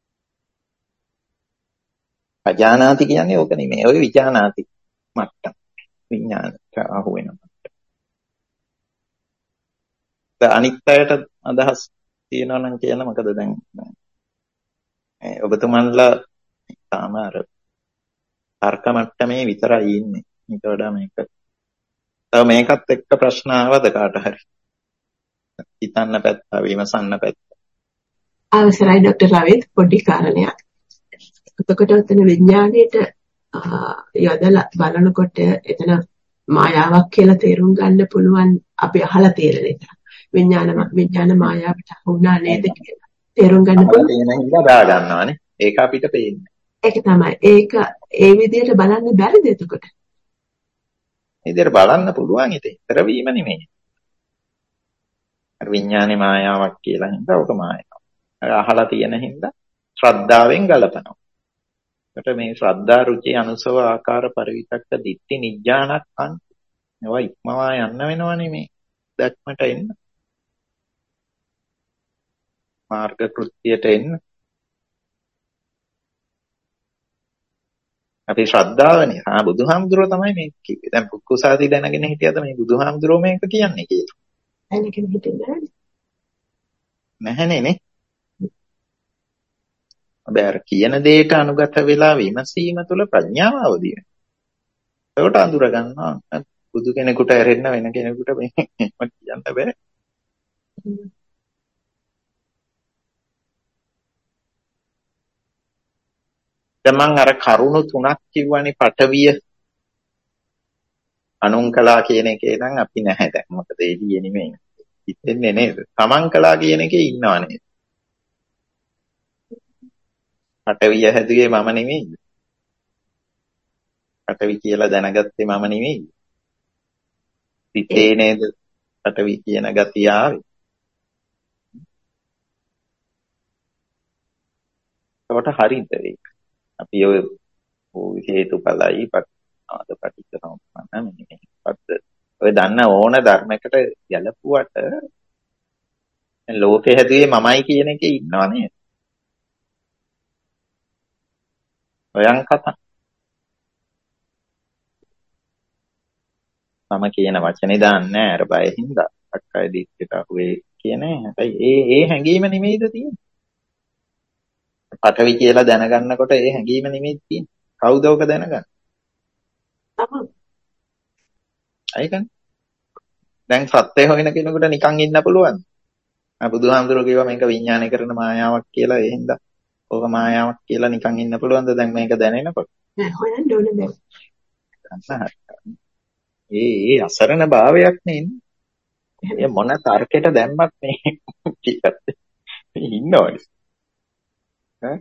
අජානාති කියන්නේ ඕක නෙමෙයි. ඔය විඥානාති මට්ටම. විඥානට අහු වෙනවා. අනිත් අයට අදහස් තියෙනවා නම් කියන මොකද දැන් ඔබතුමන්ලා තාම අර තර්ක මට්ටමේ විතරයි ඉන්නේ. ඊට වඩා මේක තව මේකත් එක්ක ප්‍රශ්න ආවද කාට හරි? හිතන්න පැත්ත, විමසන්න පැත්ත. අවසරයි ડોક્ટર රවිත් පොඩි කාරණයක්. එතකොට උතන විඥාණයට යොදලා බලනකොට එතන මායාවක් කියලා තේරුම් ගන්න පුළුවන් අපි අහලා තියෙන නිසා. විඥාන විඥාන මායාවට වුණා නේද කියලා තේරුම් ගන්න පුළුවන්. තියෙන හින්දා දා ගන්නවානේ. ඒක අපිට පේන්නේ. ඒක තමයි. ඒක ඒ විදිහට බලන්න බැරිද එතකොට? මේ විදිහට බලන්න පුළුවන් ඉතින්. ඉතර වීම නෙමෙයි. අර විඥානේ මායාවක් කියලා හින්දා ඔක මායාවක්. අර අහලා තියෙන හින්දා ශ්‍රද්ධාවෙන් ගලපනවා. ඒකට මේ ශ්‍රද්ධා රුචි අනුසව ආකාර පරිවිතක්ක දිට්ඨි නිඥානක්ඛන් ඒවා ඉක්මවා යන්න වෙනවනේ මේ දැක්මට එන්න. මාර්ග කෘත්‍යයට එන්න. අපි ශ්‍රද්ධාවනේ. ආ බුදුහාමුදුරුවෝ තමයි මේ කිව්වේ. දැන් පුක්කුසාදී දැනගෙන හිටියද මේ බුදුහාමුදුරුවෝ මේක කියන්නේ කියලා? දැනගෙන හිටින්නේ නැහැනේ නේ. හැබැයි අර කියන දෙයට අනුගත වෙලා විමසීම තුළ ප්‍රඥාව අවදි වෙනවා. ඒකට අඳුර ගන්නවා බුදු කෙනෙකුට ඇරෙන්න වෙන කෙනෙකුට මේක කියන්න බෑ. දැන් මම අර කරුණු තුනක් කිව්වනේ පටවිය අනුන් කළා කියන එකේ නම් අපි නැහැ දැන්. මොකද එළියේ නෙමෙයි. හිතෙන්නේ නේද? තමන් කළා කියන එකේ ඉන්නව නේද? පටවිය හැදුවේ මම නෙමෙයි. පටවි කියලා දැනගත්තේ මම නෙමෙයි. සිතේ නේද පටවි කියන ගතිය ආවේ. ඒකට හරිද ඒක? අපි ඔය හේතුඵලයි පස්නාද පටිච්චසමුප්පන්න මෙන්න පස්ස ඔය දන්න ඕන ධර්මයකට ගැලපුවට ලෝකේ හැදුවේ මමයි කියන එකේ ඉන්නව නේද? ඔයන් කතා මම කියන වචනේ දාන්නේ අර බය හින්දා අක්කයි දිස්කට අහුවේ කියන්නේ. හැබැයි ඒ ඒ හැඟීම නෙමෙයිද තියෙන්නේ? පටවි කියලා දැනගන්නකොට ඒ හැඟීම නෙමෙයි තියෙන්නේ. කවුද ඔක දැනගන්නේ? තමයි. ඒකනේ. දැන් සත්‍ය හොයන කෙනෙකුට නිකන් ඉන්න පුළුවන්ද? ආ බුදුහාමුදුරුවෝ කිව්වා මේක විඥානය කරන මායාවක් කියලා. ඒ හින්දා ඕක මායාවක් කියලා නිකන් ඉන්න පුළුවන්ද දැන් මේක දැනෙනකොට? නෑ හොයන්න ඕනේ දැන්. ඒ ඒ අසරණ භාවයක් නේ ඉන්නේ. ඒ මොන තර්කයට දැම්මත් මේ කීපත් ඉන්නවනේ. ඈ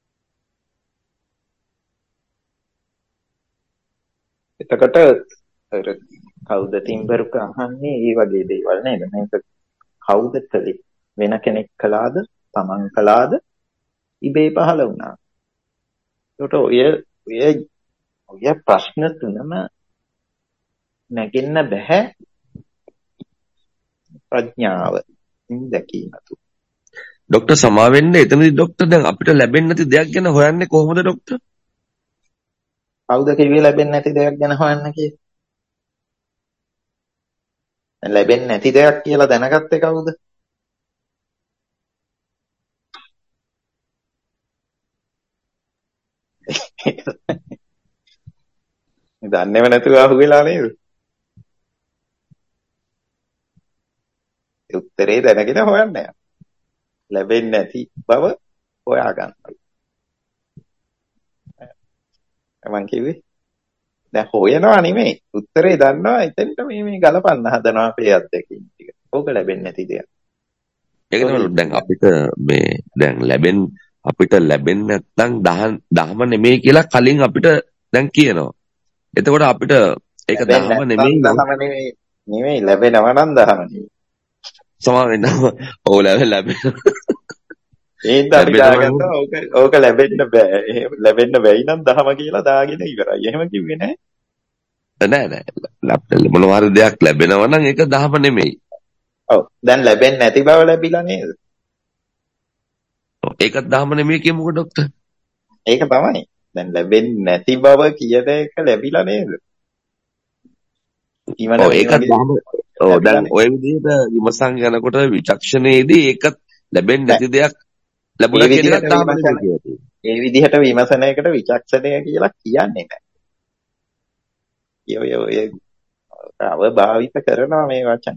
එතකොට අර කවුද තිම්බරුක අහන්නේ මේ වගේ දේවල් නේද? මේක කවුද කළේ? වෙන කෙනෙක් කළාද? තමන් කළාද? ඉබේ පහළ වුණා. ඒකට ඔය ඔය ඔය ප්‍රශ්න තුනම නැගෙන්න බෑ ප්‍රඥාව දැකීම තු. ડોક્ટર සමා වෙන්න එතනදී ડોක්ටර් දැන් අපිට ලැබෙන්නේ නැති දෙයක් ගැන හොයන්නේ කොහොමද ડોක්ටර්? කවුද කිව්වේ ලැබෙන්නේ නැති දෙයක් ගැන හොයන්න කියලා? ලැබෙන්නේ නැති දෙයක් කියලා දැනගත්තේ කවුද? දන්නේව නැතුව අහුවෙලා නේද? ඒ උත්තරේ දැනගෙන හොයන්න යන්න. ලැබෙන්නේ නැති බව හොයා ගන්න. මම කිව්වේ දැන් හොයනවා නෙමෙයි. උත්තරේ දන්නවා. එතෙන්ට මේ මේ ගලපන්න හදනවා අපේ අත්දැකීම් ටික. ඕක ලැබෙන්නේ නැති දෙයක්. ඒක තමයි දැන් අපිට මේ දැන් ලැබෙන් අපිට ලැබෙන්නේ නැත්නම් දහම් දහම නෙමෙයි කියලා කලින් අපිට දැන් කියනවා. එතකොට අපිට ඒක දහම නෙමෙයි දහම නෙමෙයි නෙමෙයි ලැබෙනවා නම් දහම නෙමෙයි. සමා වෙනවා. ඔව් ලැබෙන ඒත් අපි දාගත්තා ඕක ඕක ලැබෙන්න බෑ. එහෙම ලැබෙන්න බැයි නම් දහම කියලා දාගෙන ඉවරයි. එහෙම කිව්වේ නෑ. නෑ නෑ. මොනවා හරි දෙයක් ලැබෙනවා නම් ඒක දහම නෙමෙයි. ඔව්. දැන් ලැබෙන්නේ නැති බව ලැබිලා නේද? ඔව් ඒකත් දහම නෙමෙයි කියමුකෝ ડોක්ටර්. ඒක තමයි. දැන් ලැබෙන්නේ නැති බව කියන එක ලැබිලා නේද? ඔව් ඒකත් දහම. ඔව් දැන් ওই විදිහට විමසන් යනකොට විචක්ෂණයේදී ඒකත් ලැබෙන්නේ නැති දෙයක් ලැබුණා කියන එක දහම නෙමෙයි කියනවා. ඒ විදිහට විමසන එකට විචක්ෂණය කියලා කියන්නේ නැහැ. යෝ යෝ ඒ අවභාවිත කරනවා මේ වචන.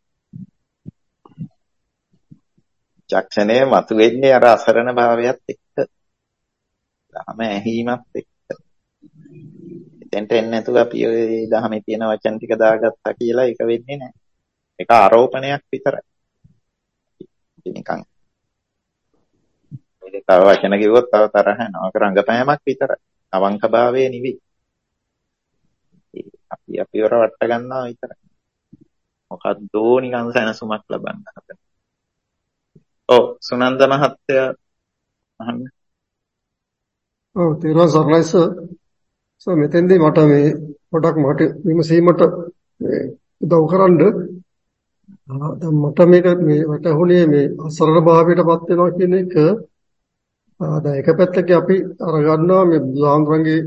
චක්ෂණය මතුවෙන්නේ අර අසරණ භාවයත් එක්ක. දහම ඇහිීමත් එක්ක. එතෙන්ට එන්නේ නැතුව අපි ඔය දහමේ තියෙන වචන ටික දාගත්තා කියලා ඒක වෙන්නේ නැහැ. ඒක ආරෝපණයක් විතරයි. නිකන් මේ තව වචන කිව්වොත් තව තරහ යනවා. ඒක රංගපෑමක් විතරයි. අවංකභාවය නෙවෙයි. අපි අපිව රවට්ට ගන්නවා විතරයි. මොකද්දෝ නිකන් සැනසුමක් ලබන්න හදන. ඔව් සුනන්ද මහත්තයා අහන්න. ඔව් තේරුවන් සරණයි සර්. සර් මෙතෙන්දී මට මේ පොඩක් මට විමසීමට මේ උදව් කරන්න. දැන් මට මේක මේ වටහුනේ මේ අසරණ භාවයටපත් වෙනවා කියන එක දැන් එක පැත්තක අපි අරගන්නවා මේ බුදුහාමුදුරන්ගේ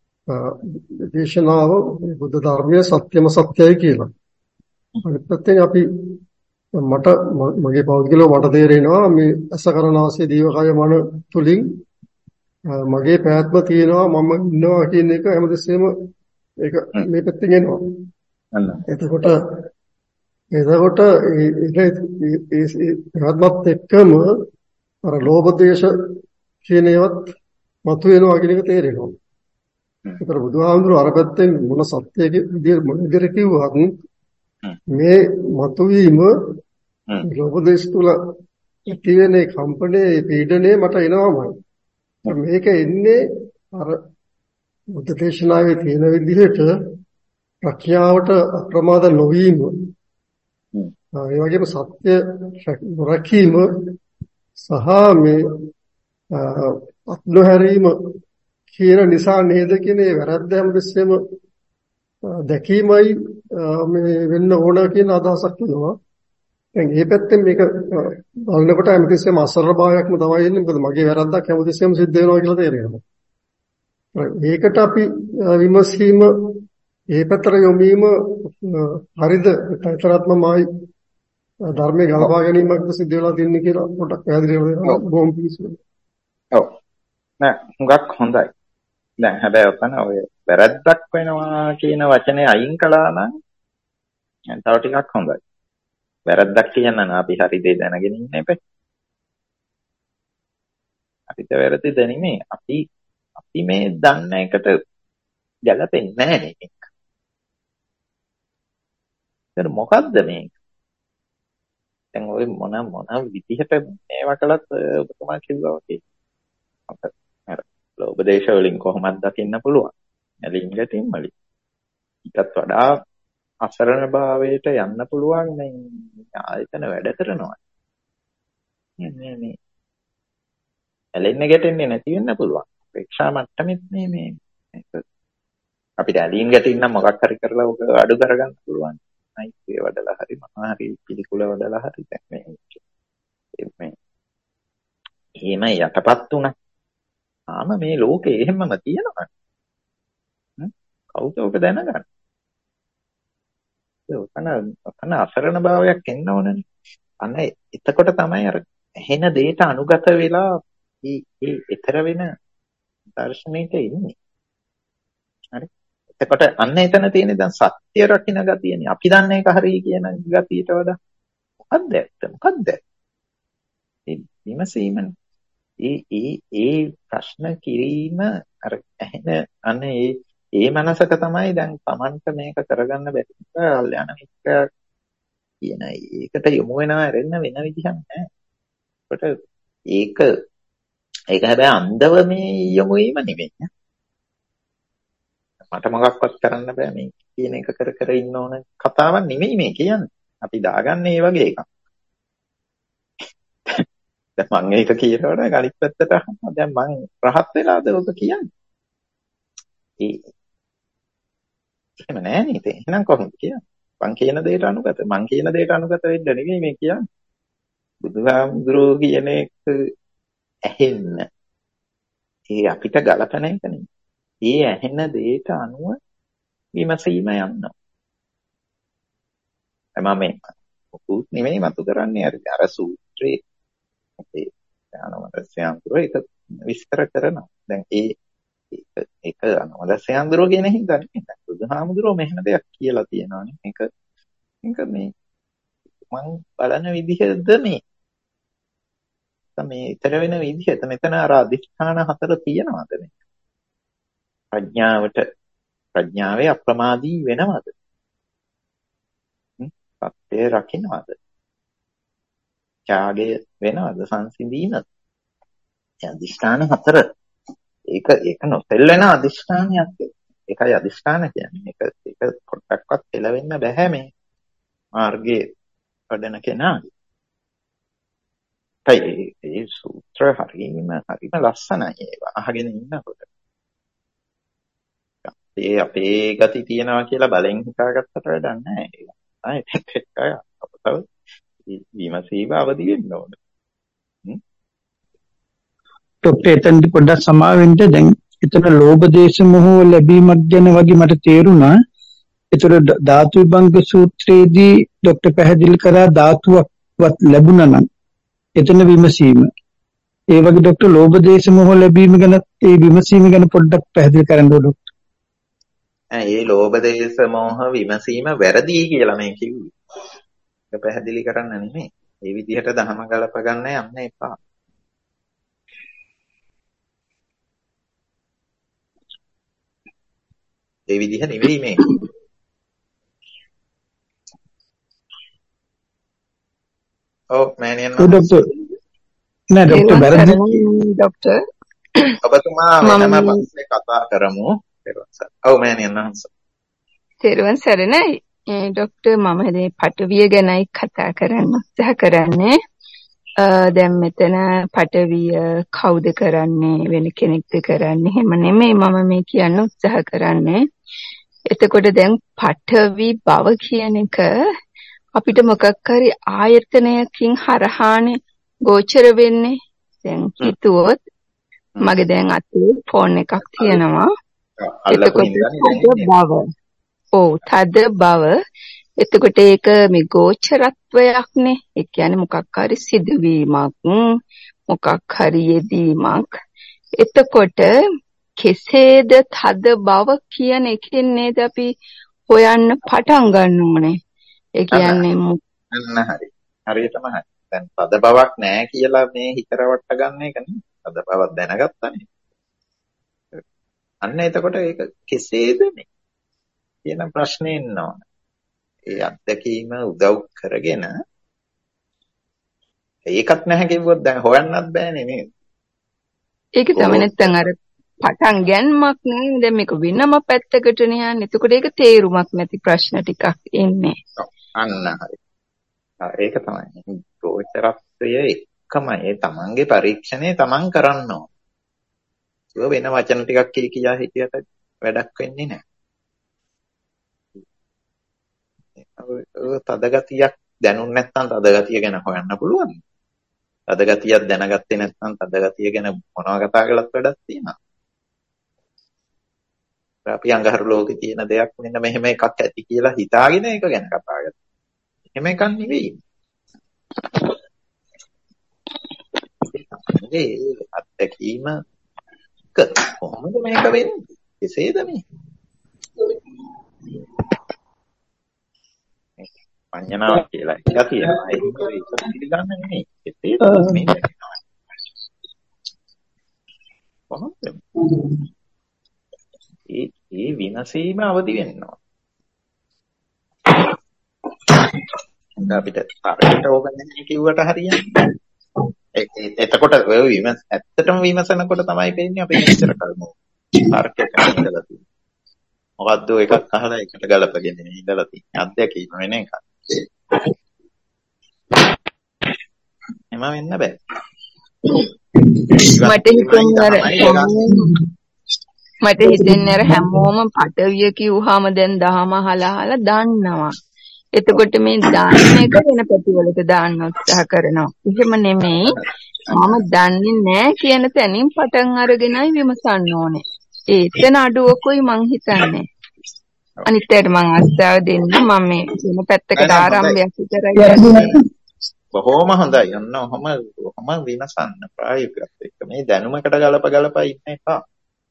දේශනාව බුද්ධ ධර්මයේ සත්‍යම සත්‍යයි කියලා. අනිත් පැත්තෙන් අපි මට මගේ පෞද්ගලිකව මට තේරෙනවා මේ අසකරණාසේ දීවකය මන තුලින් මගේ පැවැත්ම තියෙනවා මම ඉන්නවා කියන එක හැමදෙස්සෙම ඒක මේ පැත්තෙන් එනවා. එතකොට එතකොට ඒක ඒ පැවැත්මත් එක්කම අර ලෝභ දේශ කියන ඒවත් මතුවෙනවා කියන එක තේරෙනවා. ඒතර බුදුහාමුදුරුවෝ අර පැත්තෙන් මොන සත්‍යයේ විදියට මොන විදියට කිව්වත් මේ මතුවීම ලෝභ දේශ තුල තියෙන කම්පණේ පීඩනේ මට එනවාමයි. මේක එන්නේ අර බුද්ධ දේශනාවේ තියෙන විදිහට ප්‍රඥාවට අප්‍රමාද නොවීම ඒ වගේම සත්‍ය රැකීම සහ මේ අත්නොහැරීම කියන නිසා නේද කියන ඒ වැරද්ද හැමදෙස්සෙම දැකීමයි මේ වෙන්න ඕන කියන අදහසක් තියෙනවා. දැන් මේ පැත්තෙන් මේක බලනකොට හැමතිස්සෙම අසරණ භාවයක්ම තමයි එන්නේ. මොකද මගේ වැරද්දක් හැමතිස්සෙම සිද්ධ වෙනවා කියලා තේරෙනවා. ඒකට අපි විමසීම ඒ පැත්තට යොමීම හරිද? තරත්මමයි ධර්මයේ ගලපා ගැනීමක්ද සිද්ධ වෙලා තින්නේ කියලා පොඩ්ඩක් පැහැදිලි කරලා බොම් පිස්සු. ඔව්. නෑ හුඟක් හොඳයි. දැන් හැබැයි ඔතන ඔය වැරද්දක් වෙනවා කියන වචනේ අයින් කළා නම් තව ටිකක් හොඳයි. වැරද්දක් කියන්න නම් අපි හරි දේ දැනගෙන ඉන්න එපා. අපිට වැරදි දැනීමේ අපි අපි මේ දන්න එකට ගැලපෙන්නේ නැහැ මේක. ඒක මොකද්ද මේක? දැන් ඔය මොන මොන විදිහට මේවා කළත් ඔබතුමා කිව්වා වගේ අපිට අර ලෝභ දේශ වලින් කොහොමද දකින්න පුළුවන්? ඇලින් ගැටින් වලින්. ඊටත් වඩා අසරණ භාවයට යන්න පුළුවන් මේ ආයතන වැඩ කරනවා. මේ මේ ඇලෙන්න ගැටෙන්නේ නැති වෙන්න පුළුවන්. අපේක්ෂා මට්ටමෙත් මේ මේ අපිට ඇලින් ගැටින් නම් මොකක් හරි කරලා ඔක අඩු කරගන්න පුළුවන්. නයිසේ වඩලා හරි මහා හරි පිළිකුල වඩලා හරි දැන් මේ මේ එහෙම යටපත් උනා. ආම මේ ලෝකේ එහෙමම තියෙනවා. කවුද ඔක දැනගන්නේ? ඔතන ඔතන අසරණ භාවයක් එන්න ඕනනේ. අන්න එතකොට තමයි අර එහෙන දෙයට අනුගත වෙලා මේ මේ ඊතර වෙන දර්ශනයට ඉන්නේ. හරි. එතකොට අන්න එතන තියෙන දැන් සත්‍ය රකින්න ගතියනේ. අපි දන්න එක හරි කියන ගතියට වඩා මොකද්ද ඇත්ත? මොකද්ද? ඒ විමසීමනේ. ඒ ඒ ඒ ප්‍රශ්න කිරීම අර එහෙන අන්න ඒ ඒ මනසක තමයි දැන් Tamanට මේක කරගන්න බැරි නිසා කල්යාණ මිත්‍යා කියන ඒකට යොමු වෙනවා රෙන්න වෙන විදිහක් නැහැ. ඒකට ඒක ඒක හැබැයි අන්දව මේ යොමු වීම නෙවෙයි. මට මොකක්වත් කරන්න බෑ මේ කියන එක කර කර ඉන්න ඕන කතාවක් නෙමෙයි මේ කියන්නේ. අපි දාගන්නේ ඒ වගේ එකක්. දැන් මම ඒක කියනකොට අනිත් පැත්තට අහනවා දැන් මං රහත් වෙලාද ඔක කියන්නේ. ඒ එහෙම නෑ නේද? එහෙනම් කොහොමද කියන්නේ? මං කියන දෙයට අනුගත මං කියන දෙයට අනුගත වෙන්න නෙමෙයි මේ කියන්නේ. බුදුහාමුදුරුවෝ කියන එක ඇහෙන්න. ඒ අපිට ගලපන එක නෙමෙයි. ඒ ඇහෙන දෙයට අනුව විමසීම යනවා. මම මේ පුත් නෙමෙයි මතු කරන්නේ අර සූත්‍රයේ ඒ අනවදස්සයන්තුර ඒක විස්තර කරනවා. දැන් ඒ ඒක ඒක අනවදස්සයන්තුර කියන හින්දා නෙමෙයි. බුදුහාමුදුරුවෝ මෙහෙම දෙයක් කියලා තියෙනවානේ. මේක මේක මේ මං බලන විදිහද මේ. මේ ඊතර වෙන විදිහට මෙතන අර අධිෂ්ඨාන හතර තියෙනවද මේ? ප්‍රඥාවට ප්‍රඥාවේ අප්‍රමාදී වෙනවද? සත්‍යය රකින්නවද? ත්‍යාගය වෙනවද? සංසිඳීමද? අධිෂ්ඨාන හතර. ඒක ඒක නොතෙල් වෙන අධිෂ්ඨානයක්. ඒකයි අධිෂ්ඨාන කියන්නේ. ඒක ඒක පොඩ්ඩක්වත් එළවෙන්න බෑ මේ මාර්ගයේ වඩන කෙනාගේ. ඒ ඒ සූත්‍ර හරීම හරීම ලස්සනයි ඒවා අහගෙන ඉන්නකොට. ඒ අපේ ගති තියනවා කියලා බලෙන් හිතාගත්තට වැඩක් නැහැ. ඒක තමයි ඒකයි අපතව විමසීම අවදි වෙන්න ඕන. ડોક્ટર එතෙන් පොඩ්ඩක් සමාවෙන්න දැන් එතන ලෝභ දේශ මොහ ලැබීමක් ගැන වගේ මට තේරුණා. ඒතර ධාතු විභංග සූත්‍රයේදී ડોક્ટર පැහැදිලි කරා ධාතුවක්වත් ලැබුණා නම් එතන විමසීම. ඒ වගේ ડોક્ટર ලෝභ දේශ මොහ ලැබීම ගැන ඒ විමසීම ගැන පොඩ්ඩක් පැහැදිලි කරන්න ඕන. ඒ ලෝභ දේශ මොහ විමසීම වැරදි කියලා මේ කිව්වේ. ඒක පැහැදිලි කරන්න නෙමෙයි. මේ විදිහට දහම ගලප ගන්න යන්න එපා. ඒ විදිහ නෙවෙයි මේ. ඔව් මෑණියන් ડોક્ટર නෑ ડોક્ટર වැරදි ડોક્ટર ඔබතුමා වෙනම පස්සේ කතා කරමු. ඔව් මෑණියන් අහන්න. තෙරුවන් සරණයි. ડોક્ટર මම මේ පටවිය ගැනයි කතා කරන්න උත්සාහ කරන්නේ. දැන් මෙතන පටවිය කවුද කරන්නේ වෙන කෙනෙක්ද කරන්නේ එහෙම නෙමෙයි මම මේ කියන්න උත්සාහ කරන්නේ. එතකොට දැන් පටවි බව කියන එක අපිට මොකක් හරි ආයතනයකින් හරහානේ ගෝචර වෙන්නේ. දැන් හිතුවොත් මගේ දැන් අතේ ෆෝන් එකක් තියෙනවා. එතකොට තද බව. ඔව් තද බව. එතකොට ඒක මේ ගෝචරත්වයක්නේ. ඒ කියන්නේ මොකක් හරි සිදුවීමක්, මොකක් හරි යෙදීමක්. එතකොට කෙසේද තද බව කියන එකෙන් නේද අපි හොයන්න පටන් ගන්න ඕනේ. ඒ කියන්නේ අන්න හරි. හරියටම හරි. දැන් තද බවක් නැහැ කියලා මේ හිතරවට ගන්න එක නෙමෙයි. තද බවක් දැනගත්තානේ. අන්න එතකොට ඒක කෙසේද මේ කියන ප්‍රශ්නේ එනවා. ඒ අත්දැකීම උදව් කරගෙන ඒකත් නැහැ කිව්වොත් දැන් හොයන්නත් බෑනේ නේද? ඒක තමයි නැත්තම් අර පටන් ගැනීමක් නේ. දැන් මේක වෙනම පැත්තකට නේ යන්නේ. එතකොට ඒක තේරුමක් නැති ප්‍රශ්න ටිකක් එන්නේ. අන්න හරි. ඒක තමයි. ගෝචරත්වය එකමයි. ඒ තමන්ගේ පරීක්ෂණය තමන් කරන්න ඕන. ඒක වෙන වචන ටිකක් කිය කියා හිටියට වැඩක් වෙන්නේ නැහැ. තද ගතියක් දැනුන් නැත්නම් තද ගතිය ගැන හොයන්න පුළුවන්. තද ගතියක් දැනගත්තේ නැත්නම් තද ගතිය ගැන මොනවා කතා කළත් වැඩක් තියෙනවා. අපි අඟහරු ලෝකේ තියෙන දෙයක් මෙන්න මෙහෙම එකක් ඇති කියලා හිතාගෙන ඒක ගැන කතා කරනවා. එහෙම එකක් නෙවෙයි. ඒ අත්දැකීම කොහොමද මේක වෙන්නේ? කෙසේද මේ? පඤ්ඤානාවක් කියලා එකක් තියෙනවා. ඒක පිළිගන්න නෙමෙයි. ඒකේද මේ කොහොමද? ඒ ඒ විමසීම අවදි වෙන්න ඕන. අපිට තරකට ඕක නැහැ කිව්වට හරියන්නේ. එතකොට ඔය විමස ඇත්තටම විමසනකොට තමයි පේන්නේ අපි මෙච්චර කල්ම තර්කයක් ඉඳලා තියෙන්නේ. මොකද්ද එකක් අහලා එකට ගලපගෙන ඉඳලා තියෙන්නේ. අත්දැකීම වෙන එකක්. එම වෙන්න බෑ. මට හිතෙන්නේ අර මට හිතෙන්නේ අර හැමෝම පටවිය කිව්වහම දැන් දහම අහලා අහලා දන්නවා. එතකොට මේ දාන්න එක වෙන පැතිවලට දාන්න උත්සාහ කරනවා. එහෙම නෙමෙයි. මම දන්නේ නැහැ කියන තැනින් පටන් අරගෙනයි විමසන්න ඕනේ. ඒතන අඩුවකුයි මං හිතන්නේ. අනිත් අයට මං ආස්තාව දෙන්න මම මේ වෙන පැත්තකට ආරම්භයක් විතරයි. බොහොම හොඳයි. ඔන්න ඔහම ඔහම විමසන්න ප්‍රායෝගිකවත් එක්ක මේ දැනුමකට ගලප ගලප ඉන්න එපා.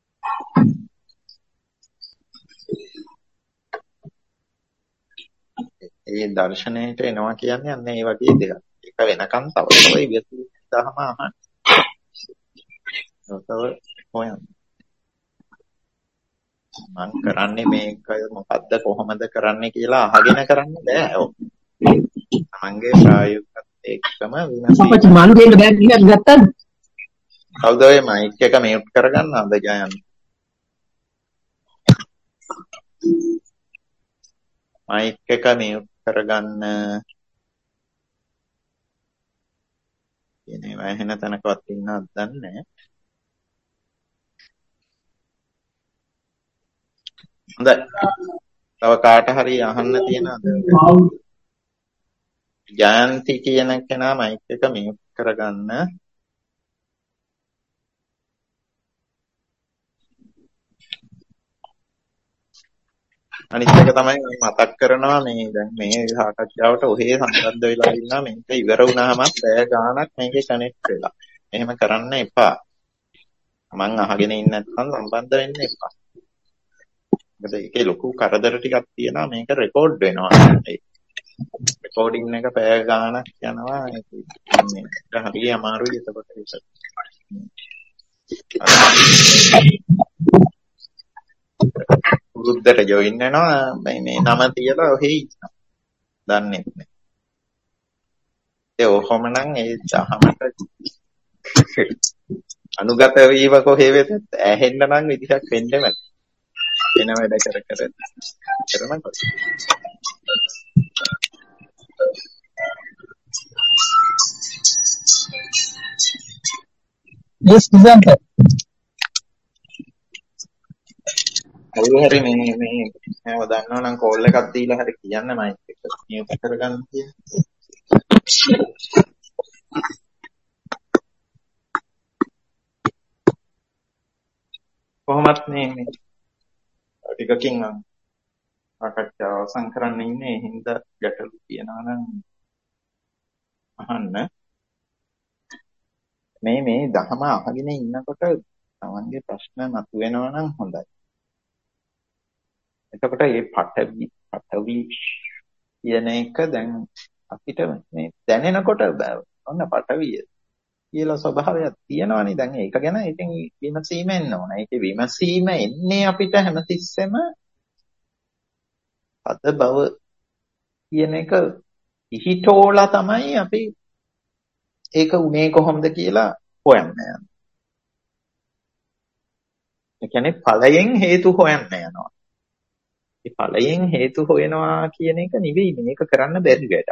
ඒ දර්ශනයට එනවා කියන්නේ අන්න ඒ වගේ දෙයක්. ඒක වෙනකන් තව තව ඉවසීම දහම අහන්න. තව හොයන්න. මම කරන්නේ මේක මොකද්ද කොහොමද කරන්නේ කියලා අහගෙන කරන්න බෑ. ඔව්. තමන්ගේ ප්‍රායෝගිකත් එක්කම විමසීම. අපච්චි මන් දෙන්න බෑ කියලා ගත්තද? කවුද ඔය මයික් එක මියුට් කරගන්නවද ජයන්? මයික් එක මියුට් කරගන්න. ඉන්නේ වහින තැනකවත් ඉන්නවද දන්නේ නැහැ. හොඳයි. තව කාට හරි අහන්න තියෙනවද? ජයන්ති කියන කෙනා මයික් එක මියුට් කරගන්න. අනිත් එක තමයි මතක් කරනවා මේ දැන් මේ සාකච්ඡාවට ඔහේ සම්බන්ධ වෙලා ඉන්නවා මේක ඉවර වුණාම පැය ගාණක් මේකේ කනෙක්ට් වෙලා. එහෙම කරන්න එපා. මං අහගෙන ඉන්න නැත්නම් සම්බන්ධ වෙන්න එපා. මොකද ඒකේ ලොකු කරදර ටිකක් තියෙනවා මේක රෙකෝඩ් වෙනවා. ඒ රෙකෝඩින් එක පැය ගාණක් යනවා. ඒක හරිය අමාරුයි එතකොට ඒක. උරුද්දට ජොයින් වෙනවා මේ නම තියලා ඔහේ ඉන්නවා. දන්නේ නැහැ. ඒ ඔහොම නම් ඒ දහමට අනුගත වීම කොහේ වෙතත් ඇහෙන්න නම් විදිහක් වෙන්නෙම නැහැ. වෙන වැඩ කර කර කරනකොට. yes නිසන්ත. කවුරු හරි මේ මේ මම දන්නවා නම් කෝල් එකක් දීලා හරි කියන්න මයික් එක මියුට් කරගන්න කියලා. කොහොමත් මේ මේ ටිකකින් නම් සාකච්ඡාව අවසන් කරන්න ඉන්නේ. හින්දා ගැටලු තියෙනවා නම් අහන්න. මේ මේ දහම අහගෙන ඉන්නකොට තමන්ගේ ප්‍රශ්න මතුවෙනවා නම් හොඳයි. එතකොට මේ පටවි පටවි කියන එක දැන් අපිට මේ දැනෙනකොට ඔන්න පටවිය කියලා ස්වභාවයක් තියෙනවානේ. දැන් ඒක ගැන ඉතින් විමසීම එන්න ඕන. ඒකේ විමසීම එන්නේ අපිට හැමතිස්සෙම අද බව කියන එක ඉහිටෝලා තමයි අපි ඒක උනේ කොහොමද කියලා හොයන්නේ. ඒ කියන්නේ ඵලයෙන් හේතු හොයන්න යනවා. ඒ ඵලයෙන් හේතු හොයනවා කියන එක නෙවෙයි මේක කරන්න බැරි වැඩක්.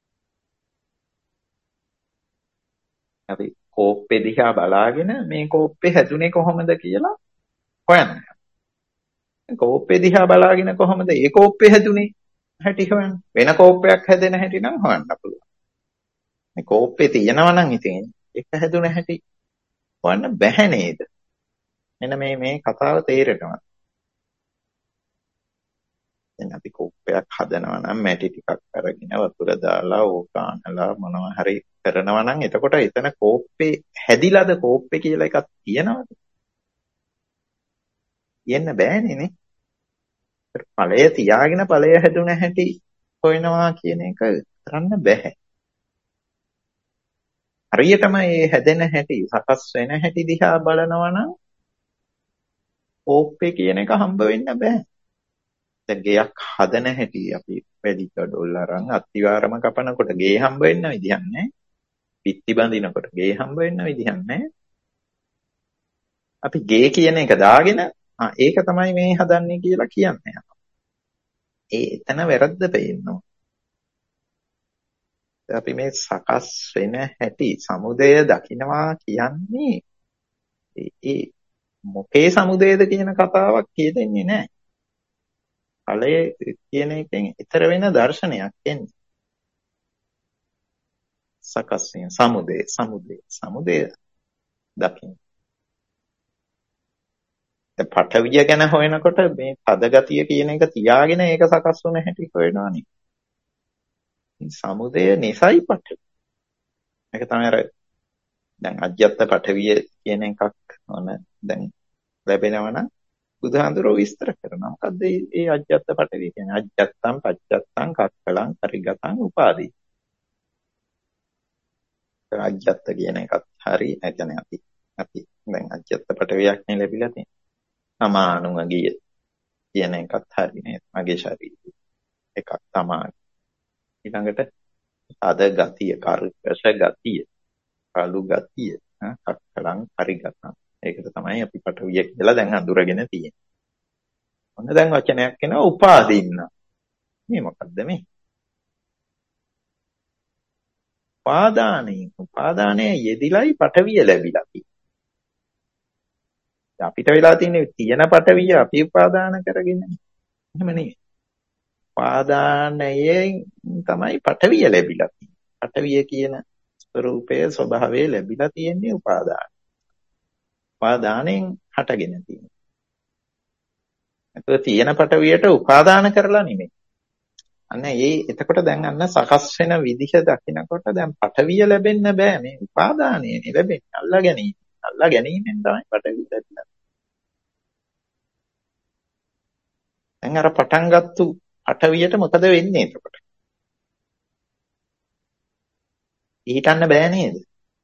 අපි කෝප්පේ දිහා බලාගෙන මේ කෝප්පේ හැදුනේ කොහොමද කියලා හොයන්න. කෝප්පේ දිහා බලාගෙන කොහොමද ඒ කෝප්පේ හැදුනේ හැටි හොයන්න. වෙන කෝප්පයක් හැදෙන හැටි නම් හොයන්න පුළුවන්. මේ කෝප්පේ තියෙනවා නම් ඉතින් ඒක හැදුන හැටි හොයන්න බැහැ නේද? එන්න මේ මේ කතාව තේරෙනවා. දැන් අපි කෝප්පයක් හදනවා නම් මැටි ටිකක් අරගෙන වතුර දාලා ඕක අනලා මොනවා හරි කරනවා නම් එතකොට එතන කෝප්පේ හැදිලාද කෝප්පේ කියලා එකක් තියෙනවද? කියන්න බෑනේ නේ. ඵලය තියාගෙන ඵලය හැදුන හැටි හොයනවා කියන එක කරන්න බෑ. හරියටම මේ හැදෙන හැටි සකස් වෙන හැටි දිහා බලනවා නම් ඕප්පේ කියන එක හම්බ වෙන්න බෑ. දැන් ගෙයක් හදන හැටි අපි වැඩි කඩොල් අරන් අත්තිවාරම කපනකොට ගේ හම්බ වෙන්න විදිහක් නැහැ. පිටි බඳිනකොට ගේ හම්බ වෙන්න විදිහක් නැහැ. අපි ගේ කියන එක දාගෙන ආ ඒක තමයි මේ හදන්නේ කියලා කියන්නේ. ඒ එතන වැරද්ද පේනවා. අපි මේ සකස් වෙන හැටි සමුදය දකින්නවා කියන්නේ ඒ මොකේ සමුදයද කියන කතාවක් කියෙන්නේ නැහැ. ඵලය කියන එකෙන් ඊතර වෙන දර්ශනයක් එන්නේ. සකස් වෙන සමුදය සමුදය සමුදය දකින්න. දැන් පඨවිය ගැන හොයනකොට මේ තද ගතිය කියන එක තියාගෙන ඒක සකස් වුණ හැටි හොයනවා නේ. සමුදය නිසයි පඨවි. ඒක තමයි අර දැන් අජ්ජත් පඨවිය කියන එකක් ඕන දැන් ලැබෙනවා නම් බුදුහාඳුරෝ විස්තර කරනවා. මොකද්ද මේ අජ්ජත් පඨවිය කියන්නේ? අජ්ජත්තං පච්චත්තං කක්කලං පරිගතං උපාදී. අජ්ජත් කියන එකත් හරි. ඒ කියන්නේ අපි අපි දැන් අජ්ජත් පඨවියක් නේ ලැබිලා තියෙන්නේ. සමානුගිය කියන එකත් හරි නේද? මගේ ශරීරය එකක් තමයි. ඊළඟට අද ගතිය, කර්කශ ගතිය, කළු ගතිය, කක්කලං පරිගතං. ඒකට තමයි අපි පඨවිය කියලා දැන් අඳුරගෙන තියෙන්නේ. ඔන්න දැන් වචනයක් එනවා උපාදින්න. මේ මොකද්ද මේ? උපාදානේ උපාදානයේ යෙදිලයි පඨවිය ලැබිලා තියෙන්නේ. අපිට වෙලා තියෙන්නේ තියෙන පඨවිය අපි උපාදාන කරගෙන. එහෙම නෙවෙයි. උපාදානයෙන් තමයි පඨවිය ලැබිලා තියෙන්නේ. පඨවිය කියන ස්වરૂපයේ ස්වභාවය ලැබිලා තියෙන්නේ උපාදාන. උපාදානෙන් හටගෙන තියෙනවා. ඒක තියෙන පඨවියට උපාදාන කරලා නෙමෙයි. අන්න ඒ එතකොට දැන් අන්න සකස් වෙන විදිහ දකිනකොට දැන් පඨවිය ලැබෙන්න බෑ මේ උපාදානය නේ ලැබෙන්නේ. අල්ලා ගැනීම. අල්ලා ගැනීමෙන් තමයි පඨවිය ලැබෙන්නේ. දැන් අර පටන් ගත්තු පඨවියට මොකද වෙන්නේ එතකොට? ඊටන්න බෑ නේද?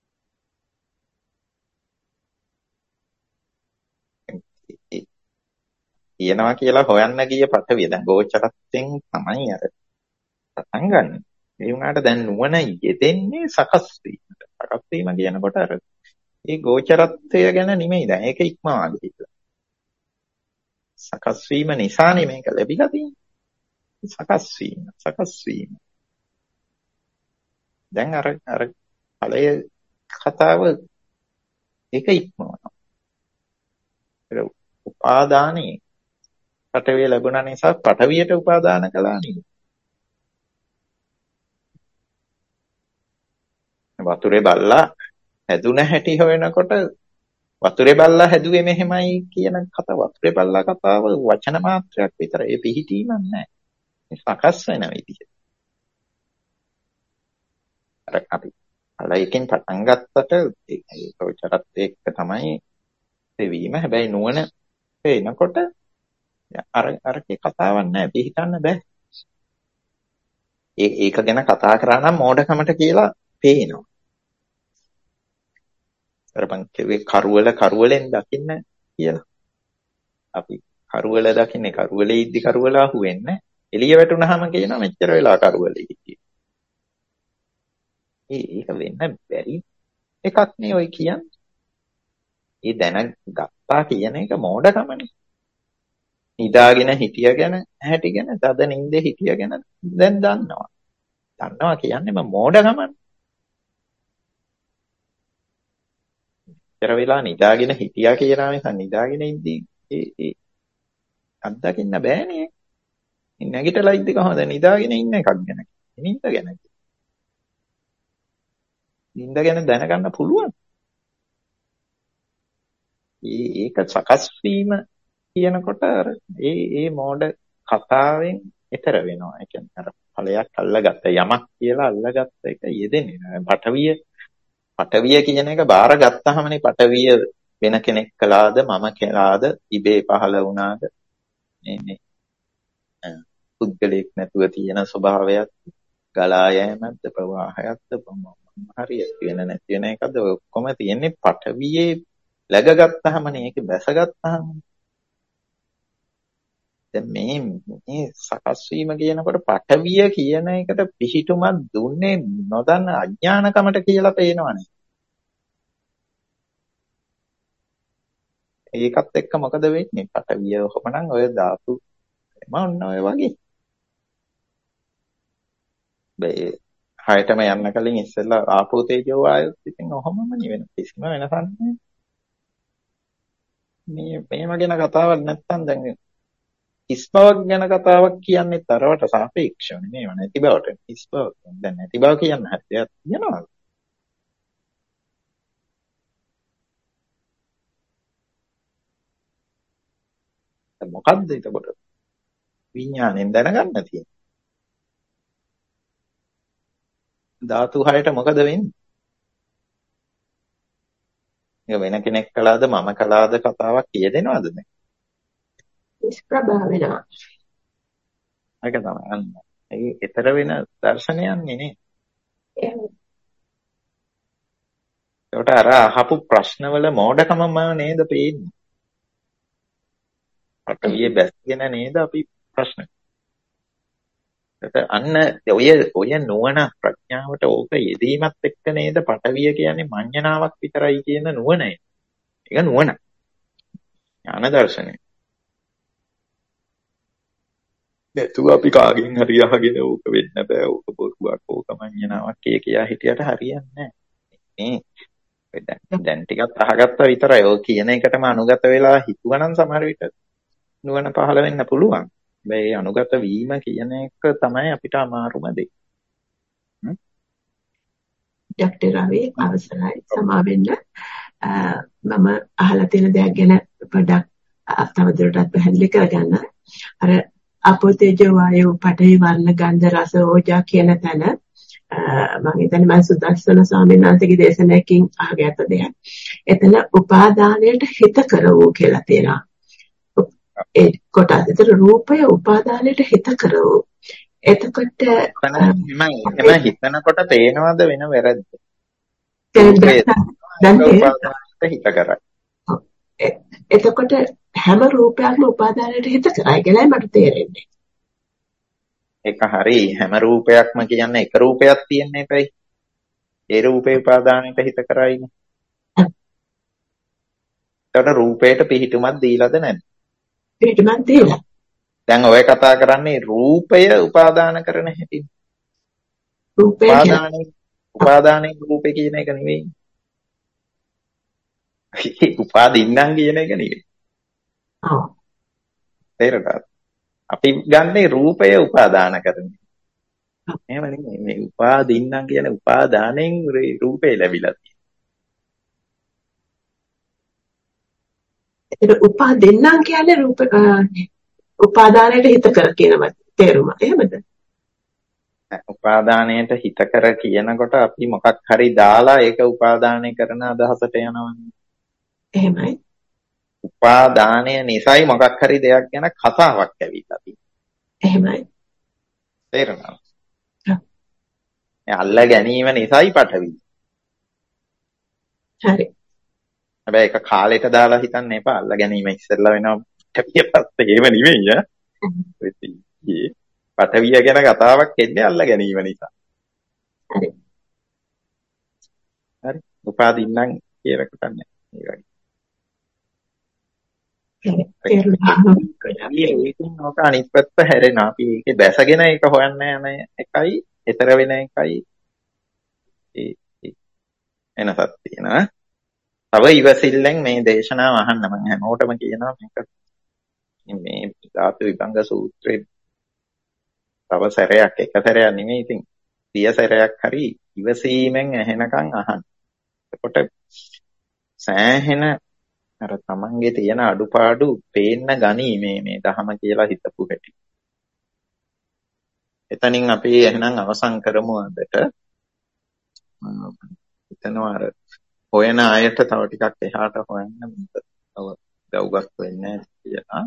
කියනවා කියලා හොයන්න ගිය පඨවිය දැන් ගෝචරත්වයෙන් තමයි අර පටන් ගන්න. ඒ වුණාට දැන් නුවණ යෙදෙන්නේ සකස් වීමට. සකස් වීම කියනකොට අර ඒ ගෝචරත්වය ගැන නෙමෙයි දැන් ඒක ඉක්මවා ගිහිල්ලා. සකස් වීම නිසානේ මේක ලැබිලා තියෙන්නේ. සකස් වීම සකස් වීම. දැන් අර අර ඵලය කතාව ඒක ඉක්මවනවා. ඒක උපාදානේ පඨවිය ලැබුණා නිසා පඨවියට උපාදාන කළා නේද? වතුරේ බල්ලා හැදුන හැටි හොයනකොට වතුරේ බල්ලා හැදුවේ මෙහෙමයි කියන කතාව වතුරේ බල්ලා කතාව වචන මාත්‍රයක් විතරයි. ඒ පිහිටීමක් නැහැ. ඒ සකස් වෙන විදිහ. අර අපි අලයිකින් පටන් ගත්තට ඒ ප්‍රචරත් එක්ක තමයි තෙවීම. හැබැයි නුවණ පේනකොට අර අරකේ කතාවක් නැහැ. පිහිටන්න බෑ. ඒ ඒක ගැන කතා කරා නම් මෝඩකමට කියලා පේනවා. අර මං කිව්වේ කරුවල කරුවලෙන් දකින්න කියලා. අපි කරුවල දකින්නේ කරුවලේ ඉද්දි කරුවල අහුවෙන්නේ. එළිය වැටුනහම කියනවා මෙච්චර වෙලා කරුවලේ ඉද්දි. ඒ ඒක වෙන්න බැරි එකක් නේ ඔය කියන්නේ. ඒ දැන ගත්තා කියන එක මෝඩකමනේ. නිදාගෙන හිටියගෙන හැටිගෙන තද නිින්දේ හිටියගෙන දැන් දන්නවා. දන්නවා කියන්නේ මම මෝඩකමනේ. ඉතර වෙලා නිදාගෙන හිටියා කියලා නිසා නිදාගෙන ඉඳි ඒ ඒ අත්දකින්න බෑනේ. නැගිටලා ඉද්දි කොහොමද නිදාගෙන ඉන්න එකක් ගැන. නිින්ද ගැන. නිින්ද ගැන දැනගන්න පුළුවන්. ඒ ඒක සකස් වීම කියනකොට ඒ ඒ මෝඩ කතාවෙන් ඈතර වෙනවා. ඒ කියන්නේ අර ඵලයක් අල්ලගත්ත යමක් කියලා අල්ලගත්ත එක යෙදෙන්නේ නැහැ. පඨවිය පඨවිය කියන එක බාර ගත්තාමනේ පඨවිය වෙන කෙනෙක් කළාද මම කළාද ඉබේ පහළ වුණාද මේ මේ පුද්ගලෙක් නැතුව තියෙන ස්වභාවයක් ගලා යෑමක්ද ප්‍රවාහයක්ද හරියට වෙන නැති වෙන එකද ඔක්කොම තියෙන්නේ පඨවියේ läගගත්තාමනේ ඒක බැසගත්තාම දැන් මේ මේ සකස් වීම කියනකොට පටවිය කියන එකට පිහිටුමක් දුන්නේ නොදන්න අඥානකමට කියලා පේනවනේ. ඒකත් එක්ක මොකද වෙන්නේ? පටවිය ඔහොමනම් ඔය ධාතු එම ඔන්න ඔය වගේ. මේ හයටම යන්න කලින් ඉස්සෙල්ලා ආපෝ තේජෝ ආයොත් ඉතින් ඔහොමම නෙවෙයි කිසිම වෙනසක් නැහැ. මේ මේව ගැන කතාවක් නැත්තම් දැන් හිස් බවක් ගැන කතාවක් කියන්නේ තරවට සාපේක්ෂව නෙමෙයි නැති බවට. හිස් බවක් දැන් නැති බව කියන්න හැටියක් තියනවා. දැන් මොකද්ද එතකොට? විඥාණයෙන් දැනගන්න තියෙන්නේ. ධාතු හයට මොකද වෙන්නේ? ඒක වෙන කෙනෙක් කළාද මම කළාද කතාවක් කියදෙනවද දැන්? නිෂ්ප්‍රභා වෙනවා. ඒක තමයි අන්න. ඒ ඊතර වෙන දර්ශනයන්නේ නේ. ඒකට අර අහපු ප්‍රශ්නවල මෝඩකමම නේද පේන්නේ. පටවිය බැස්ගෙන නේද අපි ප්‍රශ්න. ඒක අන්න ඔය ඔය නුවණ ප්‍රඥාවට ඕක යෙදීමත් එක්ක නේද පටවිය කියන්නේ මඤ්ඤණාවක් විතරයි කියන නුවණ. ඒක නුවණ. ඥාන දර්ශනය. නැතුව අපි කාගෙන් හරි අහගෙන ඕක වෙන්න බෑ ඕක බොරුවක් ඕක මඤ්ඤණාවක් කිය කියා හිටියට හරියන්නේ නැහැ. දැන් දැන් ටිකක් අහගත්තා විතරයි. ඔය කියන එකටම අනුගත වෙලා හිතුවනම් සමහර විට නුවණ පහළ වෙන්න පුළුවන්. මේ අනුගත වීම කියන එක තමයි අපිට අමාරුම දේ. ડોક્ટર රවි අවසරයි සමා වෙන්න. මම අහලා තියෙන දෙයක් ගැන පොඩ්ඩක් තවදුරටත් පැහැදිලි කරගන්න. අර ආපෝ තේජෝ වායෝ පඨවි වර්ණ ගන්ධ රස ඕජා කියන තැන මම හිතන්නේ මම සුදස්සන ස්වාමීන් වහන්සේගේ දේශනාවකින් අහගත්ත දෙයක්. එතන උපාදානයට හිත කරවෝ කියලා තියෙනවා. ඒ කොටස් විතර රූපය උපාදානයට හිත කරවෝ. එතකොට එම එම හිතනකොට පේනවද වෙන වැරද්ද? දැන් හිත කරා. එතකොට හැම රූපයක්ම උපාදානයට හිත කරයි කියලායි මට තේරෙන්නේ. ඒක හරි. හැම රූපයක්ම කියන්නේ එක රූපයක් තියෙන එකයි. ඒ රූපේ උපාදානයට හිත කරයිනේ. ඒකට රූපයට පිහිටුමක් දීලාද නැද්ද? පිහිටුමක් දීලා. දැන් ඔය කතා කරන්නේ රූපය උපාදාන කරන හැටි. රූපය උපාදානේ උපාදානේ රූපේ කියන එක නෙවෙයි. උපාදින්නම් කියන එක නෙවෙයි. ඔව්. තේරෙනවද? අපි ගන්නේ රූපය උපාදාන කරන. එහෙම නෙමෙයි. මේ උපාදින්නම් කියන උපාදානෙන් රූපේ ලැබිලා තියෙනවා. ඒක උපාදින්නම් කියන්නේ රූප උපාදානයට හිත කර කියන තේරුම. එහෙමද? උපාදානයට හිත කර කියනකොට අපි මොකක් හරි දාලා ඒක උපාදානය කරන අදහසට යනවා. එහෙමයි. උපාදානය නිසයි මොකක් හරි දෙයක් ගැන කතාවක් ඇවිල්ලා තියෙනවා. එහෙමයි. තේරෙනවද? අල්ල ගැනීම නිසයි පටවි. හරි. හැබැයි ඒක කාලෙට දාලා හිතන්න එපා. අල්ල ගැනීම ඉස්සෙල්ලා වෙනවා පටවියපත් එහෙම නෙවෙයි ඈ. පටවිය ගැන කතාවක් එන්නේ අල්ල ගැනීම නිසා. හරි. හරි. උපාදින්නම් කියලා කතන්නේ. ඒ වගේ. ඒකෙන් ඔක අනිත් පැත්ත හැරෙනවා. අපි ඒකේ දැසගෙන ඒක හොයන්න යන එකයි, ඊතර වෙන එකයි ඒ එනසක් තියෙනවා. තව ඉවසිල්ලෙන් මේ දේශනාව අහන්න මම හැමෝටම කියනවා මේක මේ ධාතු විභංග සූත්‍රයේ තව සැරයක් එක සැරයක් නෙමෙයි ඉතින් සිය සැරයක් හරි ඉවසීමෙන් ඇහෙනකන් අහන්න. එතකොට සෑහෙන අර තමන්ගේ තියෙන අඩුපාඩු පේන්න ගනි මේ මේ දහම කියලා හිතපු හැටි. එතනින් අපි එහෙනම් අවසන් කරමු අදට. හිතනවා අර හොයන අයට තව ටිකක් එහාට හොයන්න මේක තව දවුගක් වෙන්නේ කියලා.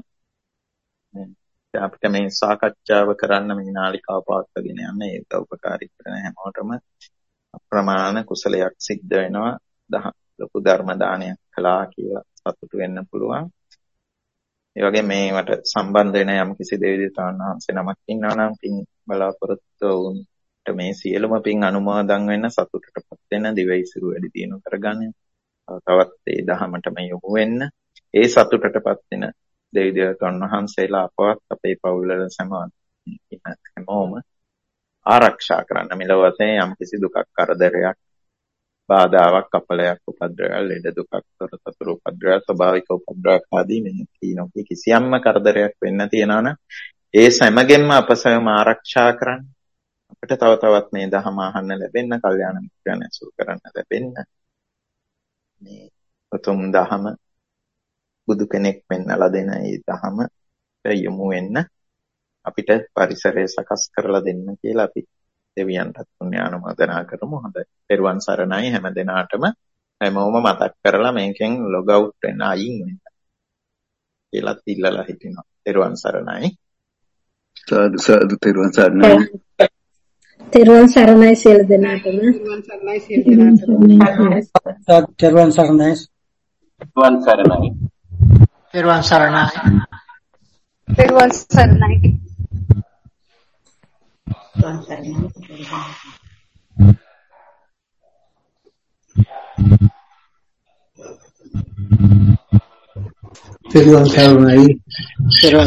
අපිට මේ සාකච්ඡාව කරන්න මේ නාලිකාව පවත්වාගෙන යන්න ඒක උපකාරී කරන හැමෝටම අප්‍රමාණ කුසලයක් සිද්ධ වෙනවා. දහ ලොකු ධර්ම දානයක් කළා කියලා සතුටු වෙන්න පුළුවන්. ඒ වගේ මේවට සම්බන්ධ වෙන යම් කිසි දෙවිදතාවුන් වහන්සේ නමක් ඉන්නවා නම් පින් බලාපොරොත්තු වුන්ට මේ සියලුම පින් අනුමෝදන් වෙන්න සතුටටපත් වෙන දිවයිසිරු වැඩි දියුණු කරගන්න. තවත් ඒ දහමටම යොමු වෙන්න. ඒ සතුටටපත් වෙන දෙවිදතාවුන් වහන්සේලා අපවත් අපේ පවුල් වල හැමෝම ආරක්ෂා කරන්න. මෙලොව වශයෙන් යම් කිසි දුකක් කරදරයක් බාධාවක් අපලයක් උපද්‍රවයක් ලෙඩ දුකක් තොරතුරු උපද්‍රවයක් ස්වභාවික උපද්‍රවයක් ආදී මේ කීනෝකේ කිසියම්ම කරදරයක් වෙන්න තියනවා නම් ඒ සෑමගෙන්ම අපසම ආරක්ෂා කරන්න අපිට තව තවත් මේ ධර්ම අහන්න ලැබෙන්න කල්යාණ මිත්‍රයන් ඇසුරු කරන්න ලැබෙන්න මේ උතුම් ධර්ම බුදු කෙනෙක් වෙන්නලා දෙන ඒ ධර්ම යොමු වෙන්න අපිට පරිසරය සකස් කරලා දෙන්න කියලා අපි දෙවියන්ටත් පුණ්‍ය ආනුමෝදනා කරමු. හොඳයි. පෙරවන් සරණයි හැම දිනාටම හැමෝම මතක් කරලා මේකෙන් ලොග් අවුට් වෙන්න අයින් වෙන්න කියලා ඉල්ලලා හිටිනවා. පෙරවන් සරණයි. සාදු සාදු පෙරවන් සරණයි. පෙරවන් සරණයි සියලු දෙනාටම. පෙරවන් සරණයි සියලු දෙනාටම. පෙරවන් සරණයි. පෙරවන් සරණයි. පෙරවන් සරණයි. පෙරවන් සරණයි. Perdón, Carmen, ahí. Perdón.